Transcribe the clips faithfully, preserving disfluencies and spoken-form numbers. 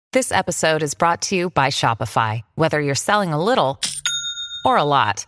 This episode is brought to you by Shopify. Whether you're selling a little or a lot,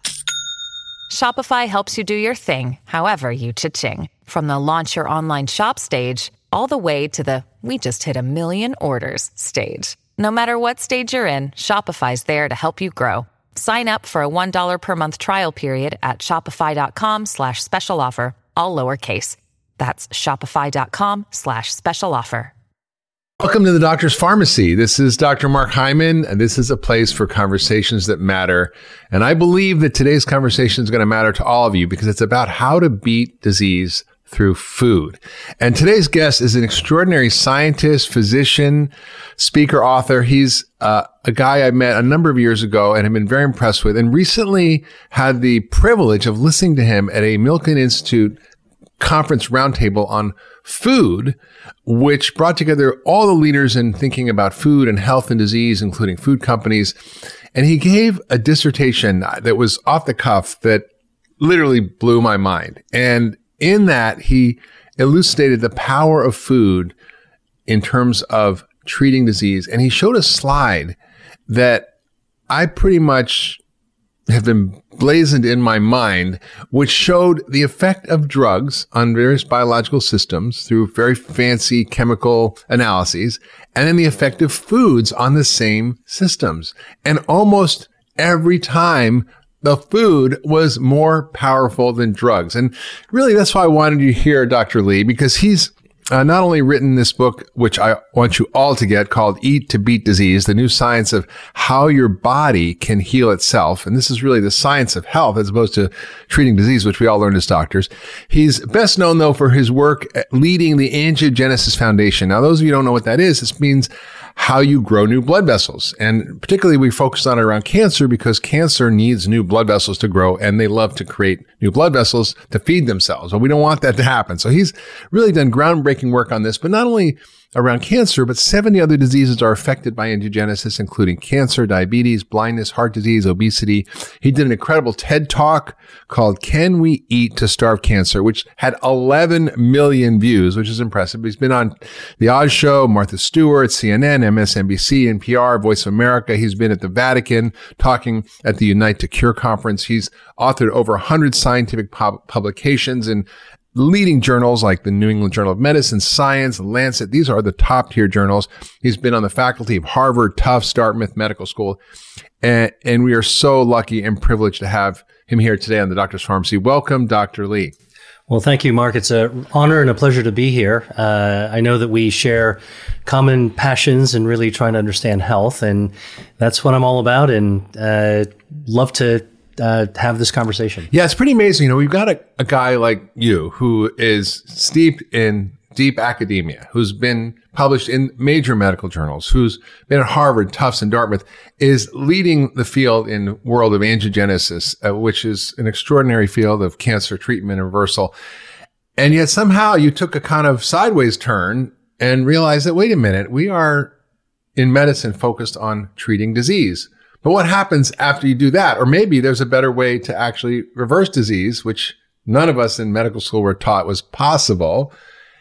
Shopify helps you do your thing, however you cha-ching. From the launch your online shop stage, all the way to the we just hit a million orders stage. No matter what stage you're in, Shopify's there to help you grow. Sign up for a one dollar per month trial period at shopify.com slash special offer, all lowercase. That's shopify.com slash special offer. Welcome to the Doctor's Pharmacy. This is Doctor Mark Hyman, and this is a place for conversations that matter. And I believe that today's conversation is going to matter to all of you because it's about how to beat disease through food. And today's guest is an extraordinary scientist, physician, speaker, author. He's uh, a guy I met a number of years ago and have been very impressed with, and recently had the privilege of listening to him at a Milken Institute conference roundtable on food, which brought together all the leaders in thinking about food and health and disease, including food companies. And he gave a dissertation that was off the cuff that literally blew my mind. And in that, he elucidated the power of food in terms of treating disease. And he showed a slide that I pretty much have been blazoned in my mind, which showed the effect of drugs on various biological systems through very fancy chemical analyses, and then the effect of foods on the same systems. And almost every time, the food was more powerful than drugs. And really, that's why I wanted you here, Doctor Lee, because he's Uh, not only written this book, which I want you all to get, called Eat to Beat Disease, the new science of how your body can heal itself. And this is really the science of health as opposed to treating disease, which we all learned as doctors. He's best known, though, for his work at leading the Angiogenesis Foundation. Now, those of you who don't know what that is, this means how you grow new blood vessels. And particularly we focus on it around cancer because cancer needs new blood vessels to grow, and they love to create new blood vessels to feed themselves. But we don't want that to happen. So he's really done groundbreaking work on this, but not only around cancer, but seventy other diseases are affected by angiogenesis, including cancer, diabetes, blindness, heart disease, obesity. He did an incredible TED Talk called Can We Eat to Starve Cancer, which had eleven million views, which is impressive. He's been on The Oz Show, Martha Stewart, C N N, M S N B C, N P R, Voice of America. He's been at the Vatican talking at the Unite to Cure conference. He's authored over one hundred scientific pub- publications and leading journals like the New England Journal of Medicine, Science, Lancet. These are the top tier journals. He's been on the faculty of Harvard, Tufts, Dartmouth Medical School. And, and we are so lucky and privileged to have him here today on the Doctor's Pharmacy. Welcome, Doctor Lee. Well, thank you, Mark. It's an honor and a pleasure to be here. Uh, I know that we share common passions and really trying to understand health, and that's what I'm all about, and uh, love to Uh, have this conversation. Yeah, it's pretty amazing. You know, we've got a, a guy like you who is steeped in deep academia, who's been published in major medical journals, who's been at Harvard, Tufts, and Dartmouth, is leading the field in the world of angiogenesis, uh, which is an extraordinary field of cancer treatment and reversal. And yet somehow you took a kind of sideways turn and realized that, wait a minute, we are in medicine focused on treating disease. But what happens after you do that? Or maybe there's a better way to actually reverse disease, which none of us in medical school were taught was possible,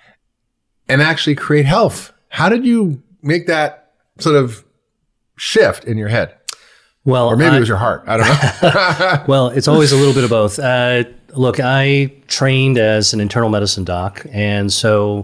and actually create health. How did you make that sort of shift in your head? Well, or maybe I, it was your heart. I don't know. Well, it's always a little bit of both. Uh, look, I trained as an internal medicine doc, and so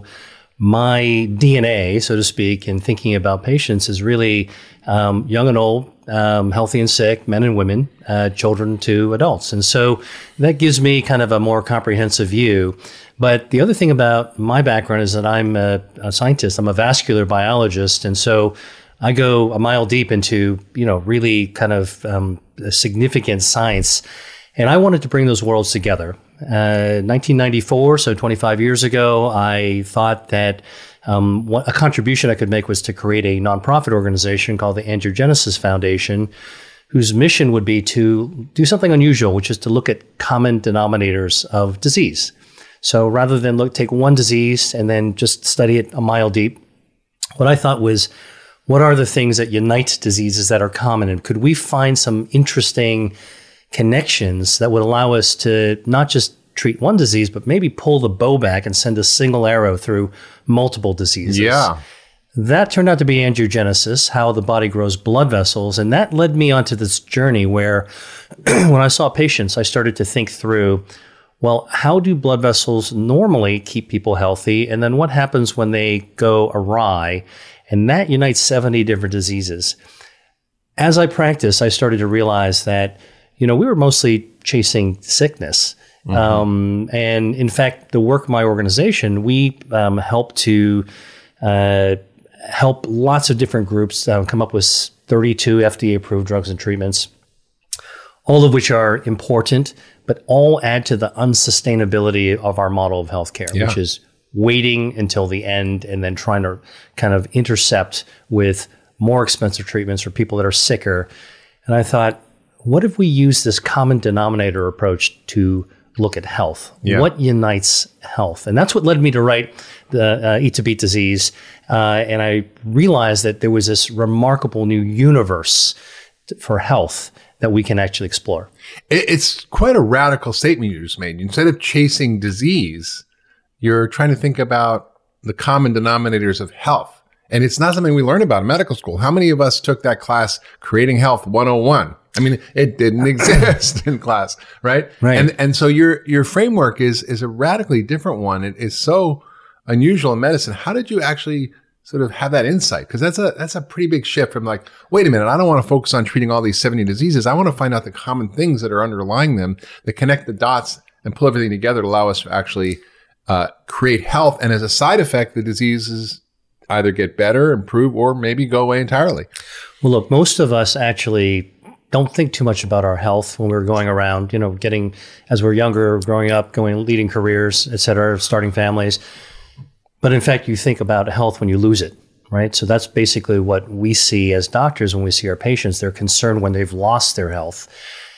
my D N A, so to speak, in thinking about patients is really um, young and old, um, healthy and sick, men and women, uh, children to adults. And so that gives me kind of a more comprehensive view. But the other thing about my background is that I'm a, a scientist. I'm a vascular biologist. And so I go a mile deep into, you know, really kind of um, significant science. And I wanted to bring those worlds together. Uh, nineteen ninety-four, so twenty-five years ago, I thought that um, what, a contribution I could make was to create a nonprofit organization called the Angiogenesis Foundation, whose mission would be to do something unusual, which is to look at common denominators of disease. So rather than look, take one disease and then just study it a mile deep, what I thought was, what are the things that unite diseases that are common? And could we find some interesting connections that would allow us to not just treat one disease, but maybe pull the bow back and send a single arrow through multiple diseases? Yeah. That turned out to be angiogenesis, how the body grows blood vessels. And that led me onto this journey where when I saw patients, I started to think through, well, how do blood vessels normally keep people healthy? And then what happens when they go awry? And that unites seventy different diseases. As I practiced, I started to realize that, you know, we were mostly chasing sickness. Mm-hmm. Um, and in fact, the work of my organization, we um, help to uh, help lots of different groups uh, come up with thirty-two F D A-approved drugs and treatments, all of which are important, but all add to the unsustainability of our model of healthcare, yeah. which is waiting until the end and then trying to kind of intercept with more expensive treatments for people that are sicker. And I thought, what if we use this common denominator approach to look at health? Yeah. What unites health? And that's what led me to write the uh, Eat to Beat Disease. Uh, and I realized that there was this remarkable new universe t- for health that we can actually explore. It's quite a radical statement you just made. Instead of chasing disease, you're trying to think about the common denominators of health. And it's not something we learn about in medical school. How many of us took that class, Creating Health one oh one? I mean, it didn't exist in class, right? Right. And and so your your framework is is a radically different one. It is so unusual in medicine. How did you actually sort of have that insight? Because that's a that's a pretty big shift from like, wait a minute, I don't want to focus on treating all these seventy diseases. I want to find out the common things that are underlying them, that connect the dots and pull everything together to allow us to actually uh, create health. And as a side effect, the diseases either get better, improve, or maybe go away entirely. Well, look, most of us actually don't think too much about our health when we're going around, you know, getting, as we're younger, growing up, going, leading careers, et cetera, starting families. But in fact, you think about health when you lose it, right? So that's basically what we see as doctors when we see our patients. They're concerned when they've lost their health.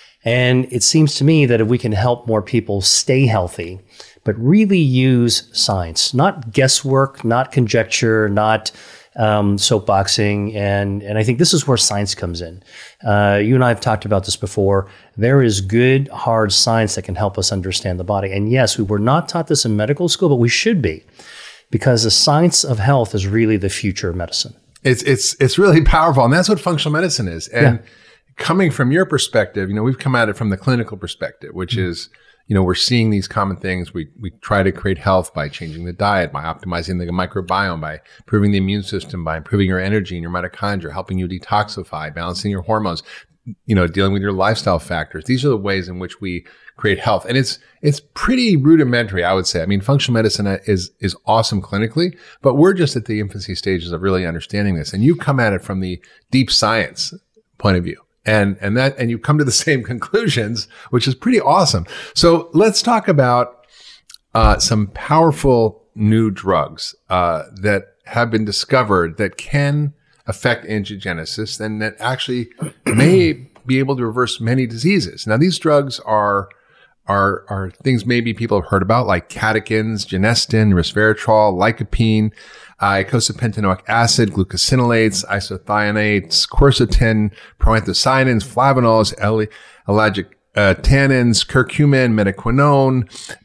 And it seems to me that if we can help more people stay healthy, but really use science, not guesswork, not conjecture, not um, soapboxing. And, and I think this is where science comes in. Uh, you and I have talked about this before. There is good, hard science that can help us understand the body. And yes, we were not taught this in medical school, but we should be, because the science of health is really the future of medicine. It's, it's, it's really powerful. And that's what functional medicine is. And yeah. coming from your perspective, you know, we've come at it from the clinical perspective, which mm-hmm. is, you know, we're seeing these common things. We we try to create health by changing the diet, by optimizing the microbiome, by improving the immune system, by improving your energy and your mitochondria, helping you detoxify, balancing your hormones, you know, dealing with your lifestyle factors. These are the ways in which we create health. And it's it's pretty rudimentary, I would say. I mean, functional medicine is is awesome clinically, but we're just at the infancy stages of really understanding this. And you come at it from the deep science point of view. And, and that, and you come to the same conclusions, which is pretty awesome. So let's talk about, uh, some powerful new drugs, uh, that have been discovered that can affect angiogenesis and that actually may be able to reverse many diseases. Now, these drugs are, are, are things maybe people have heard about, like catechins, genestin, resveratrol, lycopene, Uh, icosapentaenoic acid, glucosinolates, isothionates, quercetin, proanthocyanins, flavonols, ellagic uh, tannins, curcumin, menaquinone,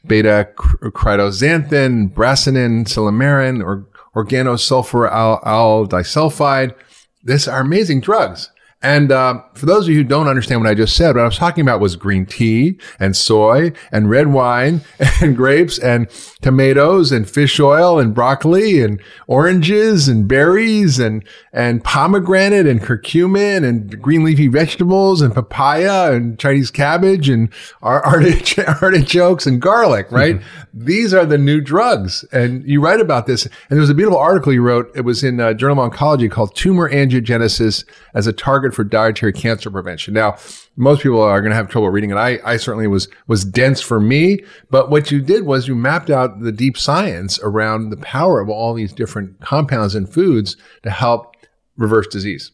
beta-crydoxanthin, brasinin, silymarin, or organosulfur al- al disulfide. These are amazing drugs. And uh, for those of you who don't understand what I just said, what I was talking about was green tea and soy and red wine and grapes and tomatoes and fish oil and broccoli and oranges and berries and and pomegranate and curcumin and green leafy vegetables and papaya and Chinese cabbage and artich- artichokes and garlic, right? Mm-hmm. These are the new drugs. And you write about this. And there was a beautiful article you wrote. It was in uh, Journal of Oncology called Tumor Angiogenesis as a Target for Dietary Cancer Prevention. Now, most people are going to have trouble reading it. I, I certainly was, was dense for me, but what you did was you mapped out the deep science around the power of all these different compounds and foods to help reverse disease.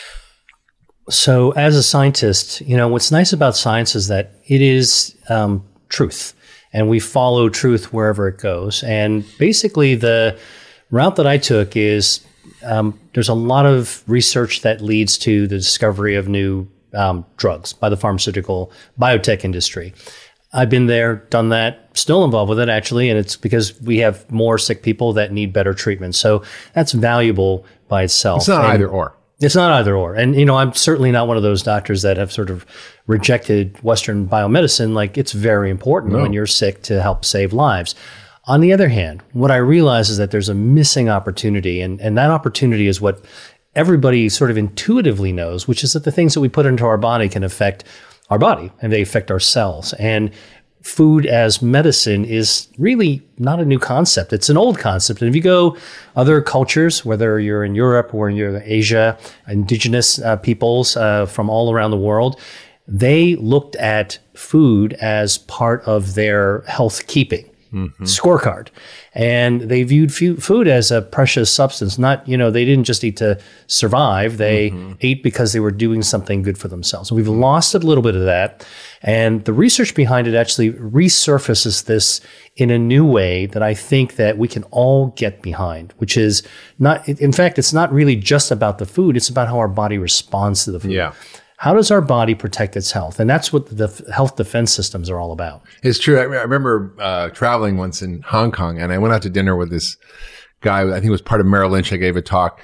So as a scientist, you know, what's nice about science is that it is um, truth, and we follow truth wherever it goes. And basically the route that I took is um, there's a lot of research that leads to the discovery of new um, drugs by the pharmaceutical biotech industry. I've been there, done that, still involved with it actually, and it's because we have more sick people that need better treatment. So that's valuable by itself. It's not and either or. It's not either or. And, you know, I'm certainly not one of those doctors that have sort of rejected Western biomedicine. Like, it's very important No. when you're sick to help save lives. On the other hand, what I realize is that there's a missing opportunity, and, and that opportunity is what everybody sort of intuitively knows, which is that the things that we put into our body can affect our body and they affect our cells. And food as medicine is really not a new concept. It's an old concept. And if you go other cultures, whether you're in Europe or you're in Asia, indigenous uh, peoples uh, from all around the world, they looked at food as part of their health keeping mm-hmm. scorecard. And they viewed fu- food as a precious substance. Not, you know, they didn't just eat to survive. They mm-hmm. ate because they were doing something good for themselves. We've lost a little bit of that. And the research behind it actually resurfaces this in a new way that I think that we can all get behind, which is not, in fact, it's not really just about the food. It's about how our body responds to the food. Yeah. How does our body protect its health? And that's what the health defense systems are all about. It's true. I, I remember uh, traveling once in Hong Kong, and I went out to dinner with this guy. I think it was part of Merrill Lynch. I gave a talk,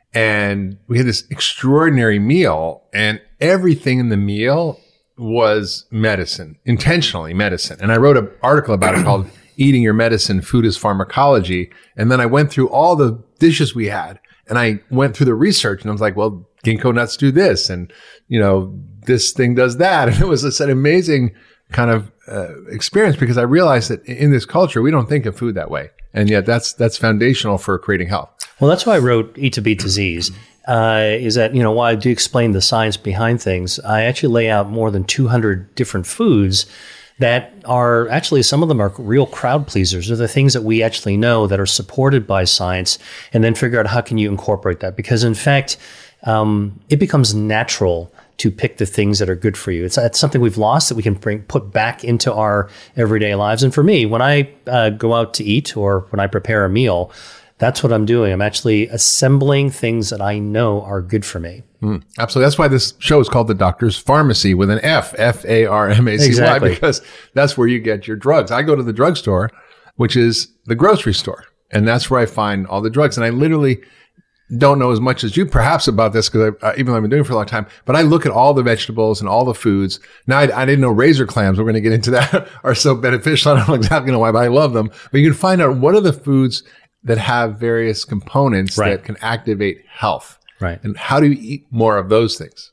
and we had this extraordinary meal, and everything in the meal was medicine, intentionally medicine. And I wrote an article about it called Eating Your Medicine, Food is Pharmacology. And then I went through all the dishes we had, and I went through the research, and I was like, well, ginkgo nuts do this, and, you know, this thing does that. And it was just an amazing kind of uh, experience, because I realized that in this culture, we don't think of food that way. And yet that's, that's foundational for creating health. Well, that's why I wrote Eat to Beat Disease, uh, is that, you know, while I do explain the science behind things, I actually lay out more than two hundred different foods that are actually, some of them are real crowd pleasers. They're the things that we actually know that are supported by science, and then figure out how can you incorporate that. Because in fact, um, it becomes natural to pick the things that are good for you. It's, it's something we've lost that we can bring, put back into our everyday lives. And for me, when I uh, go out to eat or when I prepare a meal, that's what I'm doing. I'm actually assembling things that I know are good for me. Mm, absolutely. That's why this show is called The Doctor's Pharmacy with an F, F A R M A C Y, exactly. Because that's where you get your drugs. I go to the drugstore, which is the grocery store, and that's where I find all the drugs. And I literally don't know as much as you perhaps about this, because uh, even though I've been doing it for a long time, but I look at all the vegetables and all the foods. Now, I, I didn't know razor clams, we're going to get into that, are so beneficial. I don't know exactly know why, but I love them. But you can find out what are the foods that have various components right. that can activate health. Right. And how do you eat more of those things?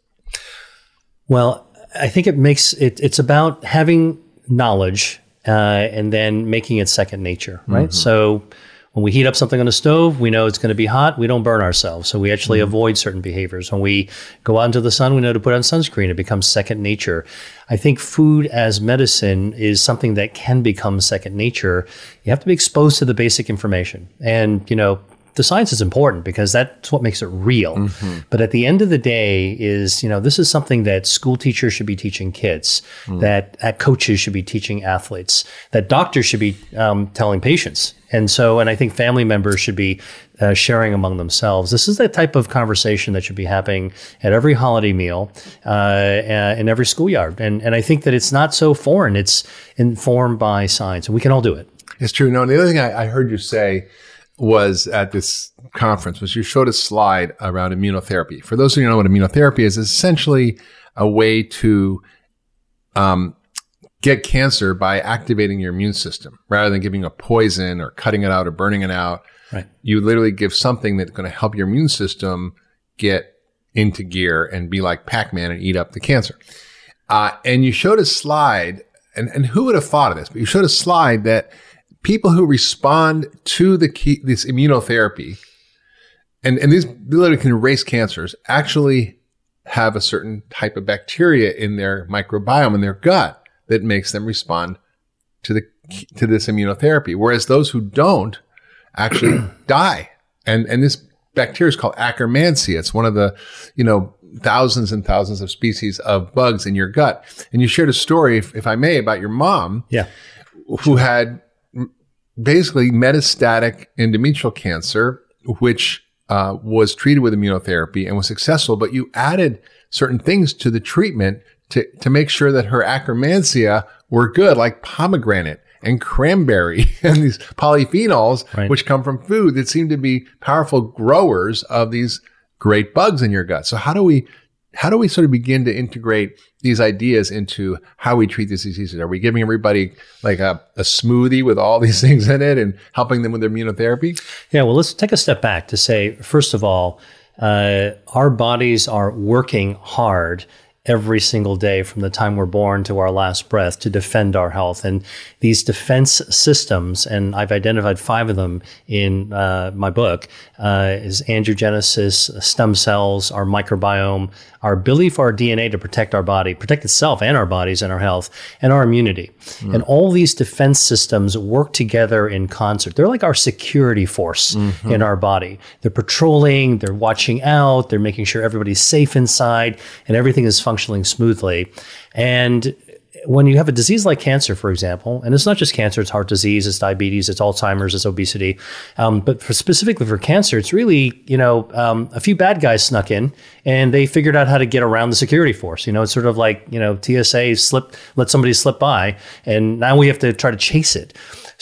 Well, I think it makes it, it's about having knowledge uh, and then making it second nature, right? Mm-hmm. So when we heat up something on the stove, we know it's going to be hot. We don't burn ourselves. So we actually mm-hmm. avoid certain behaviors. When we go out into the sun, we know to put on sunscreen. It becomes second nature. I think food as medicine is something that can become second nature. You have to be exposed to the basic information. And, you know, the science is important because that's what makes it real. Mm-hmm. But at the end of the day is, you know, this is something that school teachers should be teaching kids, mm. that uh, coaches should be teaching athletes, that doctors should be um, telling patients. And so, and I think family members should be uh, sharing among themselves. This is the type of conversation that should be happening at every holiday meal, uh, in every schoolyard. And and I think that it's not so foreign. It's informed by science, and we can all do it. It's true. No, and the other thing I, I heard you say was at this conference was you showed a slide around immunotherapy. For those of you who know what immunotherapy is, it's essentially a way to um, get cancer by activating your immune system rather than giving a poison or cutting it out or burning it out. Right. You literally give something that's going to help your immune system get into gear and be like Pac-Man and eat up the cancer. Uh, and you showed a slide, and, and who would have thought of this? But you showed a slide that people who respond to the key, this immunotherapy, and, and these literally can erase cancers, actually have a certain type of bacteria in their microbiome in their gut that makes them respond to the to this immunotherapy. Whereas those who don't actually die. And and this bacteria is called Akkermansia. It's one of the, you know, thousands and thousands of species of bugs in your gut. And you shared a story, if, if I may, about your mom, yeah, who had basically metastatic endometrial cancer, which uh, was treated with immunotherapy and was successful, but you added certain things to the treatment to, to make sure that her Akkermansia were good, like pomegranate and cranberry and these polyphenols, right. which come from food that seem to be powerful growers of these great bugs in your gut. So how do we, how do we sort of begin to integrate these ideas into how we treat these diseases? Are we giving everybody like a, a smoothie with all these things in it and helping them with their immunotherapy? Yeah, well, let's take a step back to say, first of all, uh, our bodies are working hard every single day from the time we're born to our last breath to defend our health. And these defense systems, and I've identified five of them in uh, my book, uh, is angiogenesis, stem cells, our microbiome, our ability for our D N A to protect our body, protect itself and our bodies and our health, and our immunity. Mm. And all these defense systems work together in concert. They're like our security force mm-hmm. in our body. They're patrolling, they're watching out, they're making sure everybody's safe inside, and everything is functioning smoothly. And when you have a disease like cancer, for example, and it's not just cancer, it's heart disease, it's diabetes, it's Alzheimer's, it's obesity. Um, but for specifically for cancer, it's really, you know, um, a few bad guys snuck in and they figured out how to get around the security force. You know, it's sort of like, you know, T S A slip, let somebody slip by, and now we have to try to chase it.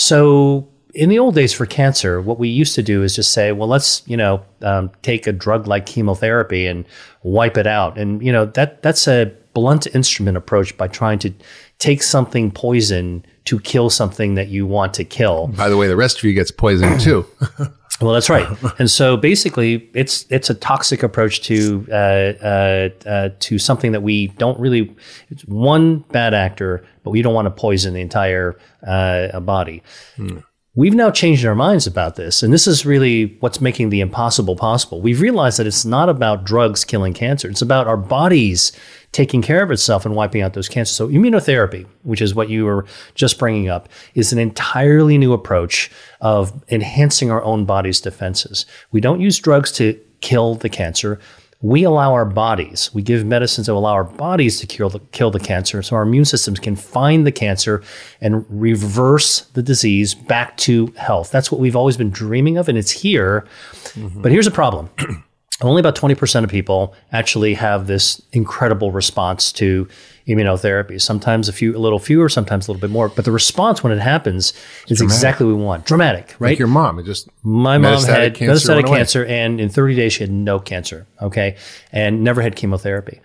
So in the old days for cancer, what we used to do is just say, well, let's, you know, um, take a drug like chemotherapy and wipe it out. And, you know, that that's a blunt instrument approach by trying to take something poison to kill something that you want to kill. By the way, the rest of you gets poisoned too. Well, that's right. And so basically, it's it's a toxic approach to uh, uh, uh, to something that we don't really. It's one bad actor, but we don't want to poison the entire uh, body. Hmm. We've now changed our minds about this, and this is really what's making the impossible possible. We've realized that it's not about drugs killing cancer. It's about our bodies taking care of itself and wiping out those cancers. So immunotherapy, which is what you were just bringing up, is an entirely new approach of enhancing our own body's defenses. We don't use drugs to kill the cancer. We allow our bodies, we give medicines that allow our bodies to kill the, kill the cancer so our immune systems can find the cancer and reverse the disease back to health. That's what we've always been dreaming of, and it's here. Mm-hmm. But here's a problem. Only about twenty percent of people actually have this incredible response to immunotherapy. Sometimes a few, a little fewer, sometimes a little bit more. But the response when it happens is dramatic. Exactly what we want. Dramatic, right? Like your mom. It just My mom had cancer metastatic cancer, and in thirty days she had no cancer, okay? And never had chemotherapy.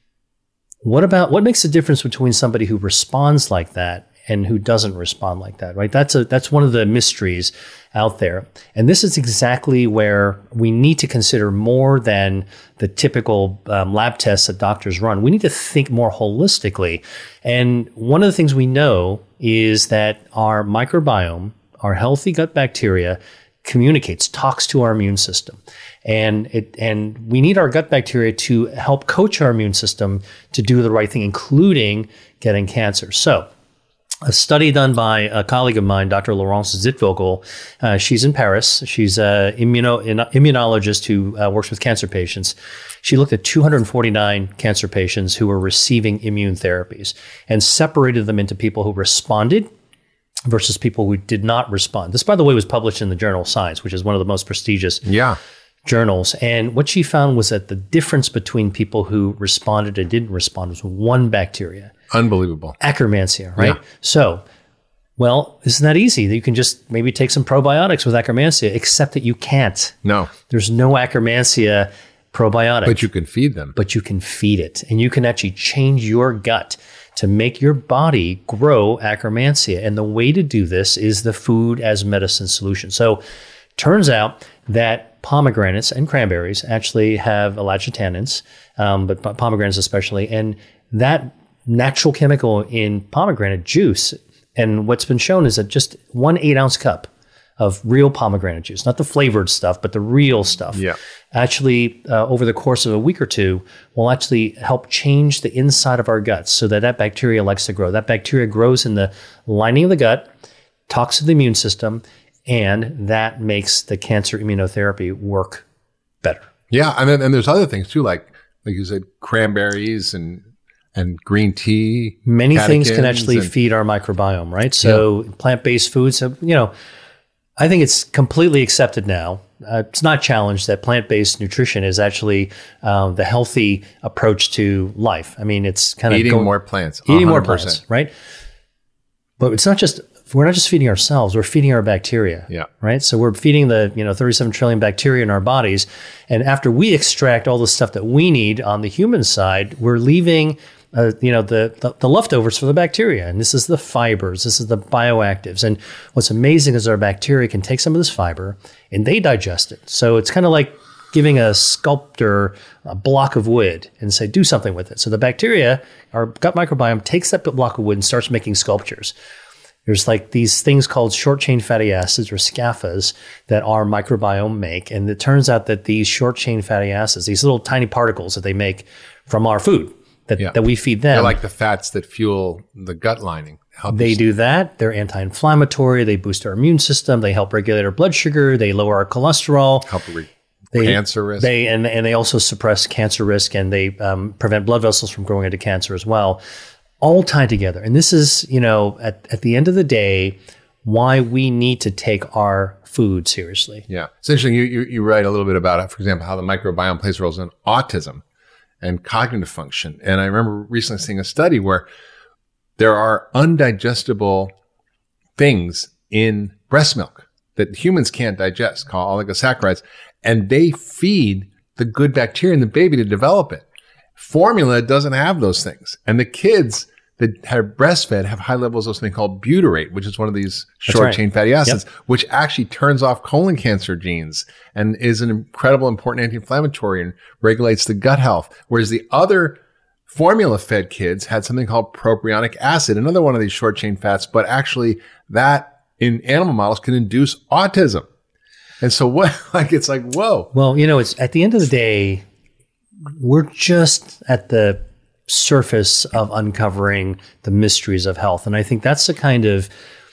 What about, what makes the difference between somebody who responds like that and who doesn't respond like that, right? That's a that's one of the mysteries out there. And this is exactly where we need to consider more than the typical um, lab tests that doctors run. We need to think more holistically. And one of the things we know is that our microbiome, our healthy gut bacteria, communicates, talks to our immune system. And it and we need our gut bacteria to help coach our immune system to do the right thing, including getting cancer. So a study done by a colleague of mine, Doctor Laurence Zitvogel, uh, she's in Paris. She's an immuno, immunologist who uh, works with cancer patients. She looked at two hundred forty-nine cancer patients who were receiving immune therapies and separated them into people who responded versus people who did not respond. This, by the way, was published in the journal Science, which is one of the most prestigious yeah. journals. And what she found was that the difference between people who responded and didn't respond was one bacteria. Unbelievable. Akkermansia, right? Yeah. So, well, isn't that easy? You can just maybe take some probiotics with Akkermansia, except that you can't. No. There's no Akkermansia probiotic. But you can feed them. But you can feed it. And you can actually change your gut to make your body grow Akkermansia. And the way to do this is the food as medicine solution. So, turns out that pomegranates and cranberries actually have allantotanins, um, but pomegranates especially, and that natural chemical in pomegranate juice. And what's been shown is that just one eight ounce cup of real pomegranate juice, not the flavored stuff, but the real stuff, yeah. actually uh, over the course of a week or two will actually help change the inside of our guts so that that bacteria likes to grow. That bacteria grows in the lining of the gut, talks to the immune system, and that makes the cancer immunotherapy work better. Yeah, and then and there's other things too, like like you said, cranberries and and green tea. Many things can actually and, feed our microbiome, right? So yeah. plant-based foods, you know, I think it's completely accepted now. Uh, it's not challenged that plant-based nutrition is actually um, the healthy approach to life. I mean, it's kind of eating going, more plants, eating more plants, right? But it's not just, we're not just feeding ourselves, we're feeding our bacteria. Yeah. Right? So we're feeding the, you know, thirty-seven trillion bacteria in our bodies. And after we extract all the stuff that we need on the human side, we're leaving, uh, you know, the, the, the leftovers for the bacteria. And this is the fibers, this is the bioactives. And what's amazing is our bacteria can take some of this fiber and they digest it. So it's kind of like giving a sculptor a block of wood and say, do something with it. So the bacteria, our gut microbiome, takes that block of wood and starts making sculptures. There's like these things called short chain fatty acids or SCAFAs that our microbiome make. And it turns out that these short chain fatty acids, these little tiny particles that they make from our food that, yeah. that we feed them. They're like the fats that fuel the gut lining. They do that. They're anti-inflammatory. They boost our immune system. They help regulate our blood sugar. They lower our cholesterol. Help re- They, cancer risk. They and, and they also suppress cancer risk, and they um, prevent blood vessels from growing into cancer as well. All tied together. And this is, you know, at, at the end of the day, why we need to take our food seriously. Yeah. It's interesting. You, you, you write a little bit about, for example, how the microbiome plays roles in autism and cognitive function. And I remember recently seeing a study where there are undigestible things in breast milk that humans can't digest, called oligosaccharides, and they feed the good bacteria in the baby to develop it. Formula doesn't have those things. And the kids that have breastfed have high levels of something called butyrate, which is one of these short chain fatty acids, yep. which actually turns off colon cancer genes and is an incredible important anti-inflammatory and regulates the gut health. Whereas the other formula fed kids had something called propionic acid, another one of these short chain fats, but actually that in animal models can induce autism. And so what, like, it's like, whoa. Well, you know, it's at the end of the day, we're just at the surface of uncovering the mysteries of health. And I think that's the kind of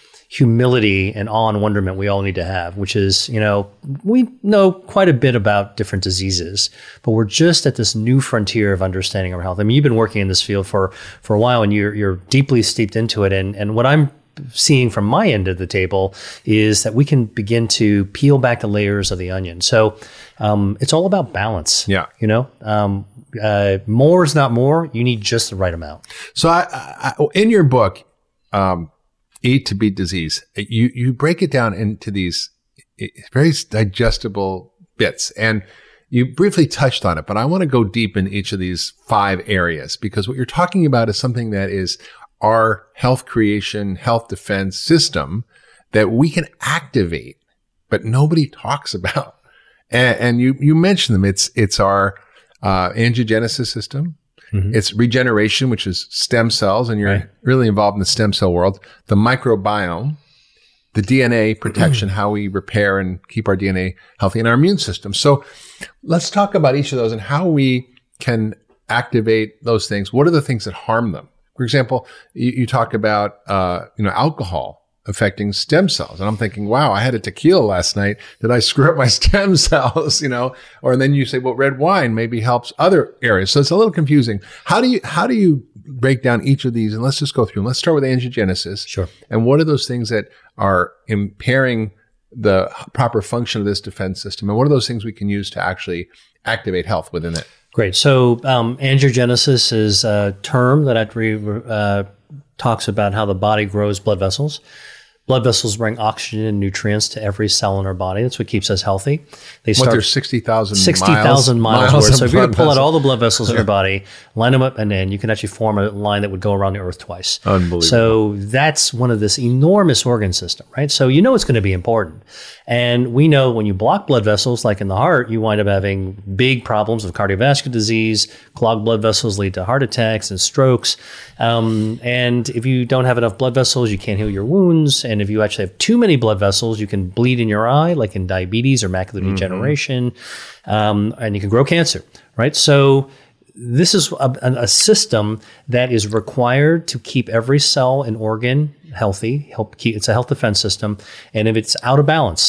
humility and awe and wonderment we all need to have, which is, you know, we know quite a bit about different diseases, but we're just at this new frontier of understanding our health. I mean, you've been working in this field for, for a while and you're, you're deeply steeped into it. And, and what I'm seeing from my end of the table is that we can begin to peel back the layers of the onion. So um, it's all about balance. Yeah. You know, um, uh, more is not more. You need just the right amount. So I, I, in your book, um, Eat to Beat Disease, you, you break it down into these very digestible bits. And you briefly touched on it, but I want to go deep in each of these five areas because what you're talking about is something that is our health creation, health defense system that we can activate, but nobody talks about. And, and you, you mentioned them. It's, it's our, uh, angiogenesis system. Mm-hmm. It's regeneration, which is stem cells. And you're right. really involved in the stem cell world, the microbiome, the D N A protection, how we repair and keep our D N A healthy, and our immune system. So let's talk about each of those and how we can activate those things. What are the things that harm them? For example, you, you talk about, uh, you know, alcohol affecting stem cells. And I'm thinking, wow, I had a tequila last night. Did I screw up my stem cells? You know, or then you say, well, red wine maybe helps other areas. So it's a little confusing. How do you, how do you break down each of these? And let's just go through them. Let's start with angiogenesis. Sure. And what are those things that are impairing the proper function of this defense system? And what are those things we can use to actually activate health within it? Great. So um, angiogenesis is a term that actually uh, talks about how the body grows blood vessels. Blood vessels bring oxygen and nutrients to every cell in our body. That's what keeps us healthy. They start what, there's sixty thousand miles? sixty thousand miles, miles worth. So if you were to pull vessel. out all the blood vessels in your body, line them up, and then you can actually form a line that would go around the earth twice. Unbelievable. So that's one of this enormous organ system, right? So you know it's going to be important. And we know when you block blood vessels, like in the heart, you wind up having big problems of cardiovascular disease. Clogged blood vessels lead to heart attacks and strokes. Um, and if you don't have enough blood vessels, you can't heal your wounds. And if you actually have too many blood vessels, you can bleed in your eye, like in diabetes or macular mm-hmm. degeneration, um, and you can grow cancer, right? So this is a, a system that is required to keep every cell and organ healthy. Help keep, it's a health defense system. And if it's out of balance,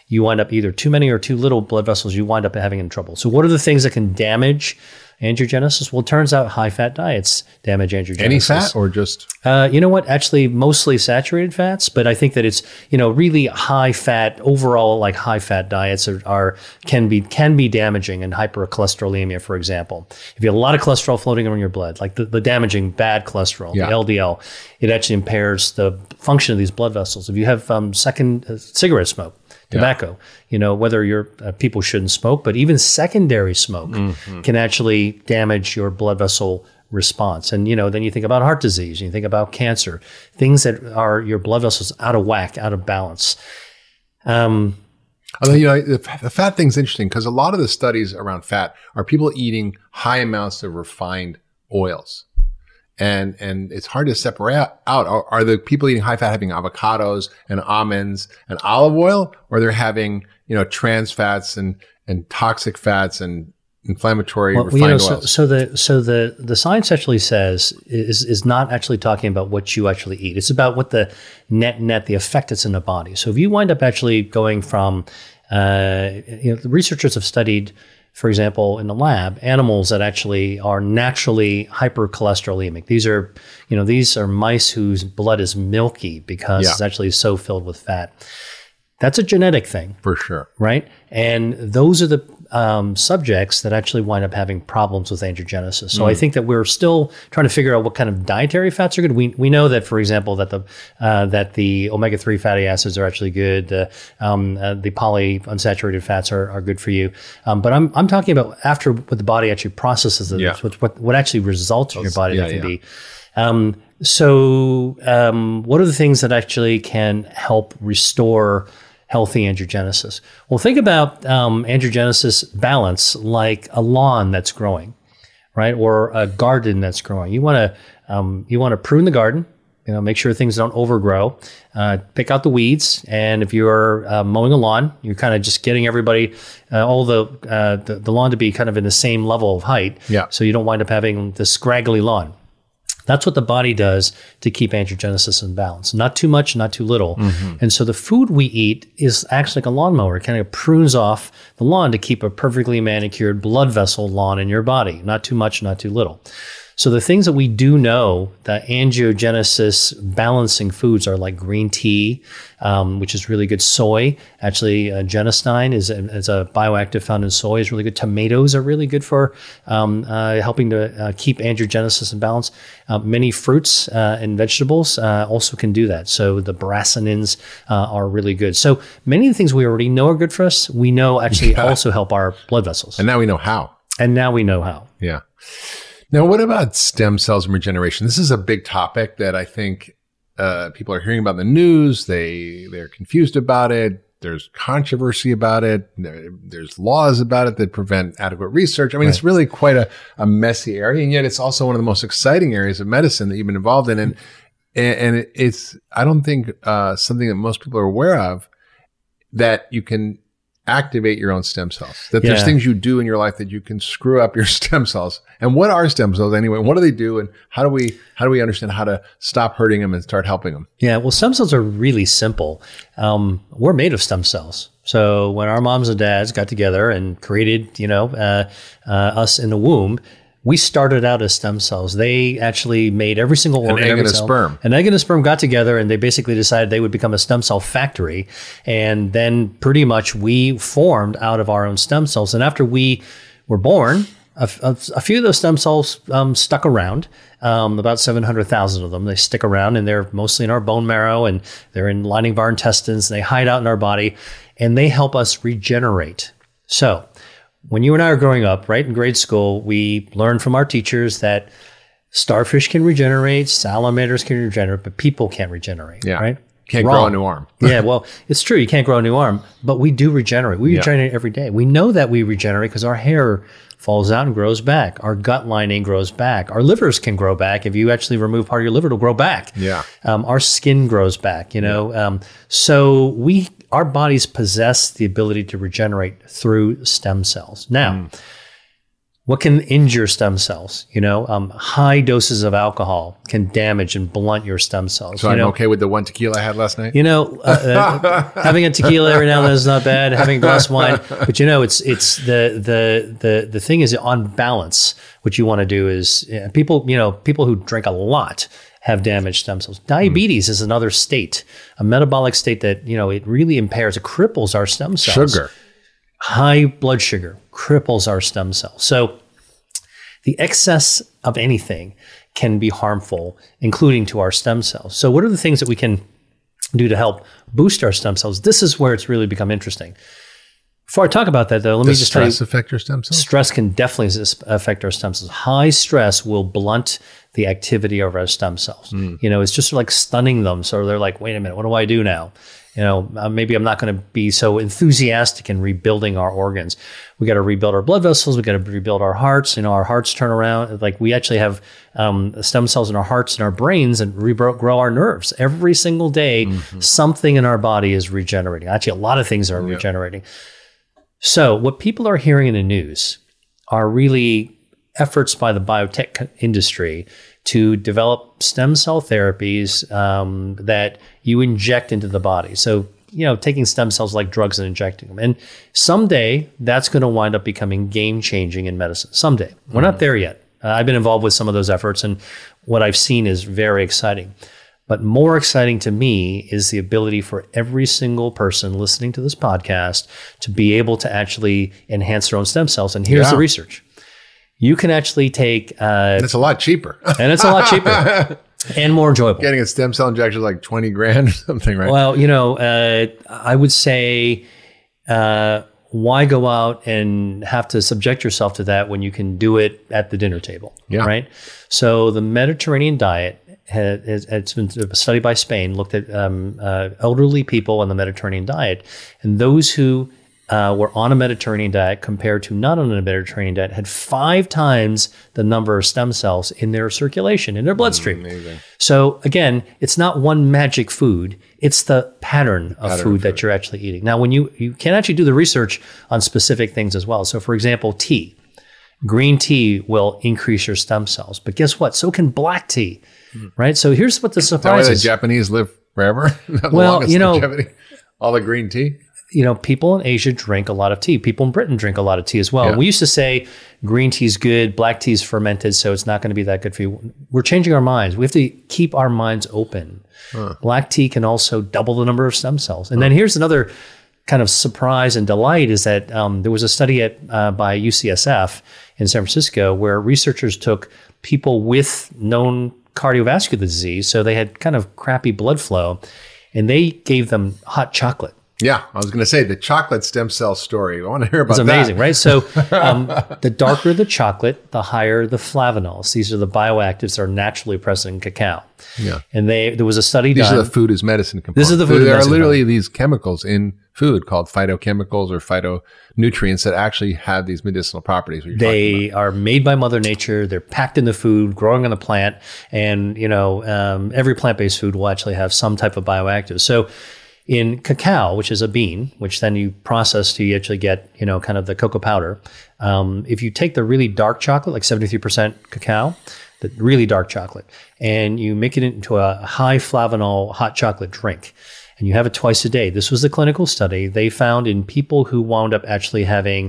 you wind up either too many or too little blood vessels, you wind up having in trouble. So what are the things that can damage angiogenesis? Well, it turns out high-fat diets damage angiogenesis. Any fat or just? Uh, you know what? Actually, mostly saturated fats, but I think that it's, you know, really high-fat, overall, like high-fat diets are, are can be can be damaging in hypercholesterolemia, for example. If you have a lot of cholesterol floating around your blood, like the, the damaging bad cholesterol, Yeah. the L D L, it actually impairs the function of these blood vessels. If you have um, second uh, cigarette smoke, tobacco, yeah. you know, whether you're uh, people shouldn't smoke, but even secondary smoke mm-hmm. can actually damage your blood vessel response. And, you know, then you think about heart disease, you think about cancer, things that are your blood vessels out of whack, out of balance. Um, Although, you know, the, the fat thing's interesting because a lot of the studies around fat are people eating high amounts of refined oils. And and it's hard to separate out. Are, are the people eating high fat having avocados and almonds and olive oil, or they're having, you know, trans fats and, and toxic fats and inflammatory well, refined you know, oils? So, so the so the the science actually says is is not actually talking about what you actually eat. It's about what the net net the effect it's in the body. So if you wind up actually going from, uh, you know, the researchers have studied, for example, in the lab, animals that actually are naturally hypercholesterolemic. These are, you know, these are mice whose blood is milky because yeah. it's actually so filled with fat. That's a genetic thing. For sure. Right? And those are the um, subjects that actually wind up having problems with angiogenesis. So mm. I think that we're still trying to figure out what kind of dietary fats are good. We we know that, for example, that the uh, that the omega three fatty acids are actually good. Uh, um, uh, the polyunsaturated fats are, are good for you. Um, but I'm I'm talking about after what the body actually processes, it, yeah. what, what what actually results in your body yeah, that can yeah. be. Um, so um, what are the things that actually can help restore healthy angiogenesis? Well, think about um, angiogenesis balance like a lawn that's growing, right? Or a garden that's growing. You want to um, you want to prune the garden, you know, make sure things don't overgrow, uh, pick out the weeds. And if you're uh, mowing a lawn, you're kind of just getting everybody, uh, all the, uh, the the lawn to be kind of in the same level of height. Yeah. So you don't wind up having this scraggly lawn. That's what the body does to keep angiogenesis in balance. Not too much, not too little. Mm-hmm. And so the food we eat is actually like a lawnmower. It kind of prunes off the lawn to keep a perfectly manicured blood vessel lawn in your body. Not too much, not too little. So the things that we do know, the angiogenesis balancing foods are like green tea, um, which is really good. Soy, actually, uh, genistein is a, is a bioactive found in soy, is really good. Tomatoes are really good for um, uh, helping to uh, keep angiogenesis in balance. Uh, many fruits uh, and vegetables uh, also can do that. So the brassicins uh, are really good. So many of the things we already know are good for us, we know actually yeah. also help our blood vessels. And now we know how. And now we know how. Yeah. Now, what about stem cells and regeneration? This is a big topic that I think uh, people are hearing about in the news. They, they're confused about it. There's controversy about it. There, there's laws about it that prevent adequate research. I mean, right. It's really quite a, a messy area, and yet it's also one of the most exciting areas of medicine that you've been involved in. And, and it's, I don't think uh, something that most people are aware of, that you can activate your own stem cells, that yeah. there's things you do in your life that you can screw up your stem cells. And what are stem cells anyway? What do they do? And how do we, how do we understand how to stop hurting them and start helping them? Yeah. Well, stem cells are really simple. Um, we're made of stem cells. So when our moms and dads got together and created, you know, uh, uh, us in the womb, we started out as stem cells. They actually made every single organ, an egg every and a cell. sperm. An egg and a sperm got together, and they basically decided they would become a stem cell factory. And then pretty much we formed out of our own stem cells. And after we were born, a, a, a few of those stem cells um, stuck around. Um, about seven hundred thousand of them. They stick around, and they're mostly in our bone marrow, and they're in lining of our intestines. And they hide out in our body, and they help us regenerate. So when you and I are growing up, right, in grade school, we learned from our teachers that starfish can regenerate, salamanders can regenerate, but people can't regenerate, yeah. right? Can't Wrong. grow a new arm. Yeah, well, it's true. You can't grow a new arm, but we do regenerate. We yeah. regenerate every day. We know that we regenerate because our hair falls out and grows back. Our gut lining grows back. Our livers can grow back. If you actually remove part of your liver, it'll grow back. Yeah. Um, our skin grows back, you know. Yeah. Um, so we, our bodies possess the ability to regenerate through stem cells. Now, mm. What can injure stem cells? You know, um, high doses of alcohol can damage and blunt your stem cells. So you I'm know? okay with the one tequila I had last night? You know, uh, uh, having a tequila every now and then is not bad. Having a glass of wine, but you know, it's it's the the the the thing is on balance. What you want to do is uh, people, you know, people who drink a lot have damaged stem cells. Diabetes mm. is another state, a metabolic state that you know it really impairs, it cripples our stem cells. Sugar, high blood sugar cripples our stem cells. So the excess of anything can be harmful, including to our stem cells. So what are the things that we can do to help boost our stem cells? This is where it's really become interesting. Before I talk about that, though, let Does me just tell you. stress affect your stem cells? Stress can definitely affect our stem cells. High stress will blunt the activity of our stem cells. Mm. You know, it's just like stunning them. So they're like, wait a minute, what do I do now? You know, uh, maybe I'm not going to be so enthusiastic in rebuilding our organs. We got to rebuild our blood vessels. We got to rebuild our hearts. You know, our hearts turn around. Like we actually have um, stem cells in our hearts and our brains and regrow our nerves. Every single day, mm-hmm. something in our body is regenerating. Actually, a lot of things are yeah. regenerating. So what people are hearing in the news are really efforts by the biotech industry to develop stem cell therapies um, that you inject into the body. So, you know, taking stem cells like drugs and injecting them. And someday that's going to wind up becoming game-changing in medicine. Someday. We're not there yet. Uh, I've been involved with some of those efforts, and what I've seen is very exciting. But more exciting to me is the ability for every single person listening to this podcast to be able to actually enhance their own stem cells. And here's yeah. the research. You can actually take... Uh, it's a lot cheaper. and it's a lot cheaper and more enjoyable. Getting a stem cell injection is like twenty grand or something, right? Well, you know, uh, I would say uh, why go out and have to subject yourself to that when you can do it at the dinner table, yeah. right? So the Mediterranean diet, has, it's been studied by Spain, looked at um, uh, elderly people on the Mediterranean diet, and those who Uh, were on a Mediterranean diet compared to not on a Mediterranean diet had five times the number of stem cells in their circulation, in their bloodstream. Amazing. So again, it's not one magic food. It's the pattern of pattern food of that food. you're actually eating. Now, when you, you can actually do the research on specific things as well. So for example, tea. Green tea will increase your stem cells. But guess what? So can black tea, mm. right? So here's what the surprise is. That way is. the Japanese live forever? Well, you know, all the green tea? You know, people in Asia drink a lot of tea. People in Britain drink a lot of tea as well. Yeah. We used to say green tea is good, black tea is fermented, so it's not going to be that good for you. We're changing our minds. We have to keep our minds open. Huh. Black tea can also double the number of stem cells. And huh. then here's another kind of surprise and delight is that um, there was a study at uh, by U C S F in San Francisco where researchers took people with known cardiovascular disease, so they had kind of crappy blood flow, and they gave them hot chocolate. Yeah, I was going to say the chocolate stem cell story. I want to hear about that. It's amazing, right? So um, the darker the chocolate, the higher the flavanols. These are the bioactives that are naturally present in cacao. Yeah. And they there was a study These done. These are the food as medicine components. This is the food There as medicine are literally component. These chemicals in food called phytochemicals or phytonutrients that actually have these medicinal properties. What you're they are made by Mother Nature. They're packed in the food, growing on the plant. And, you know, um, every plant-based food will actually have some type of bioactive. So in cacao, which is a bean, which then you process to you actually get, you know, kind of the cocoa powder. Um, if you take the really dark chocolate, like seventy-three percent cacao, the really dark chocolate, and you make it into a high flavanol hot chocolate drink, and you have it twice a day. This was a clinical study. They found in people who wound up actually having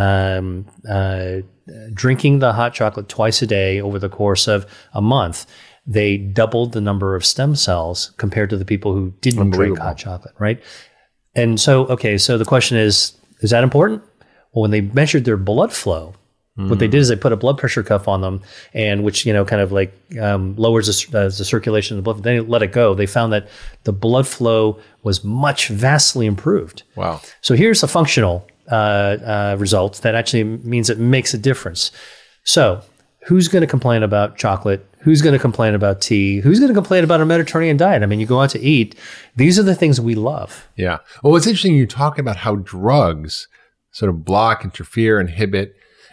um, uh, drinking the hot chocolate twice a day over the course of a month, they doubled the number of stem cells compared to the people who didn't drink hot chocolate, right? And so, okay, so the question is, is that important? Well, when they measured their blood flow, mm. what they did is they put a blood pressure cuff on them, and which, you know, kind of like um, lowers the, uh, the circulation of the blood. Then they let it go. They found that the blood flow was much vastly improved. Wow. So here's a functional uh, uh, result that actually means it makes a difference. So who's going to complain about chocolate? Who's going to complain about tea? Who's going to complain about a Mediterranean diet? I mean, you go out to eat. These are the things we love. Yeah. Well, it's interesting you talk about how drugs sort of block, interfere, inhibit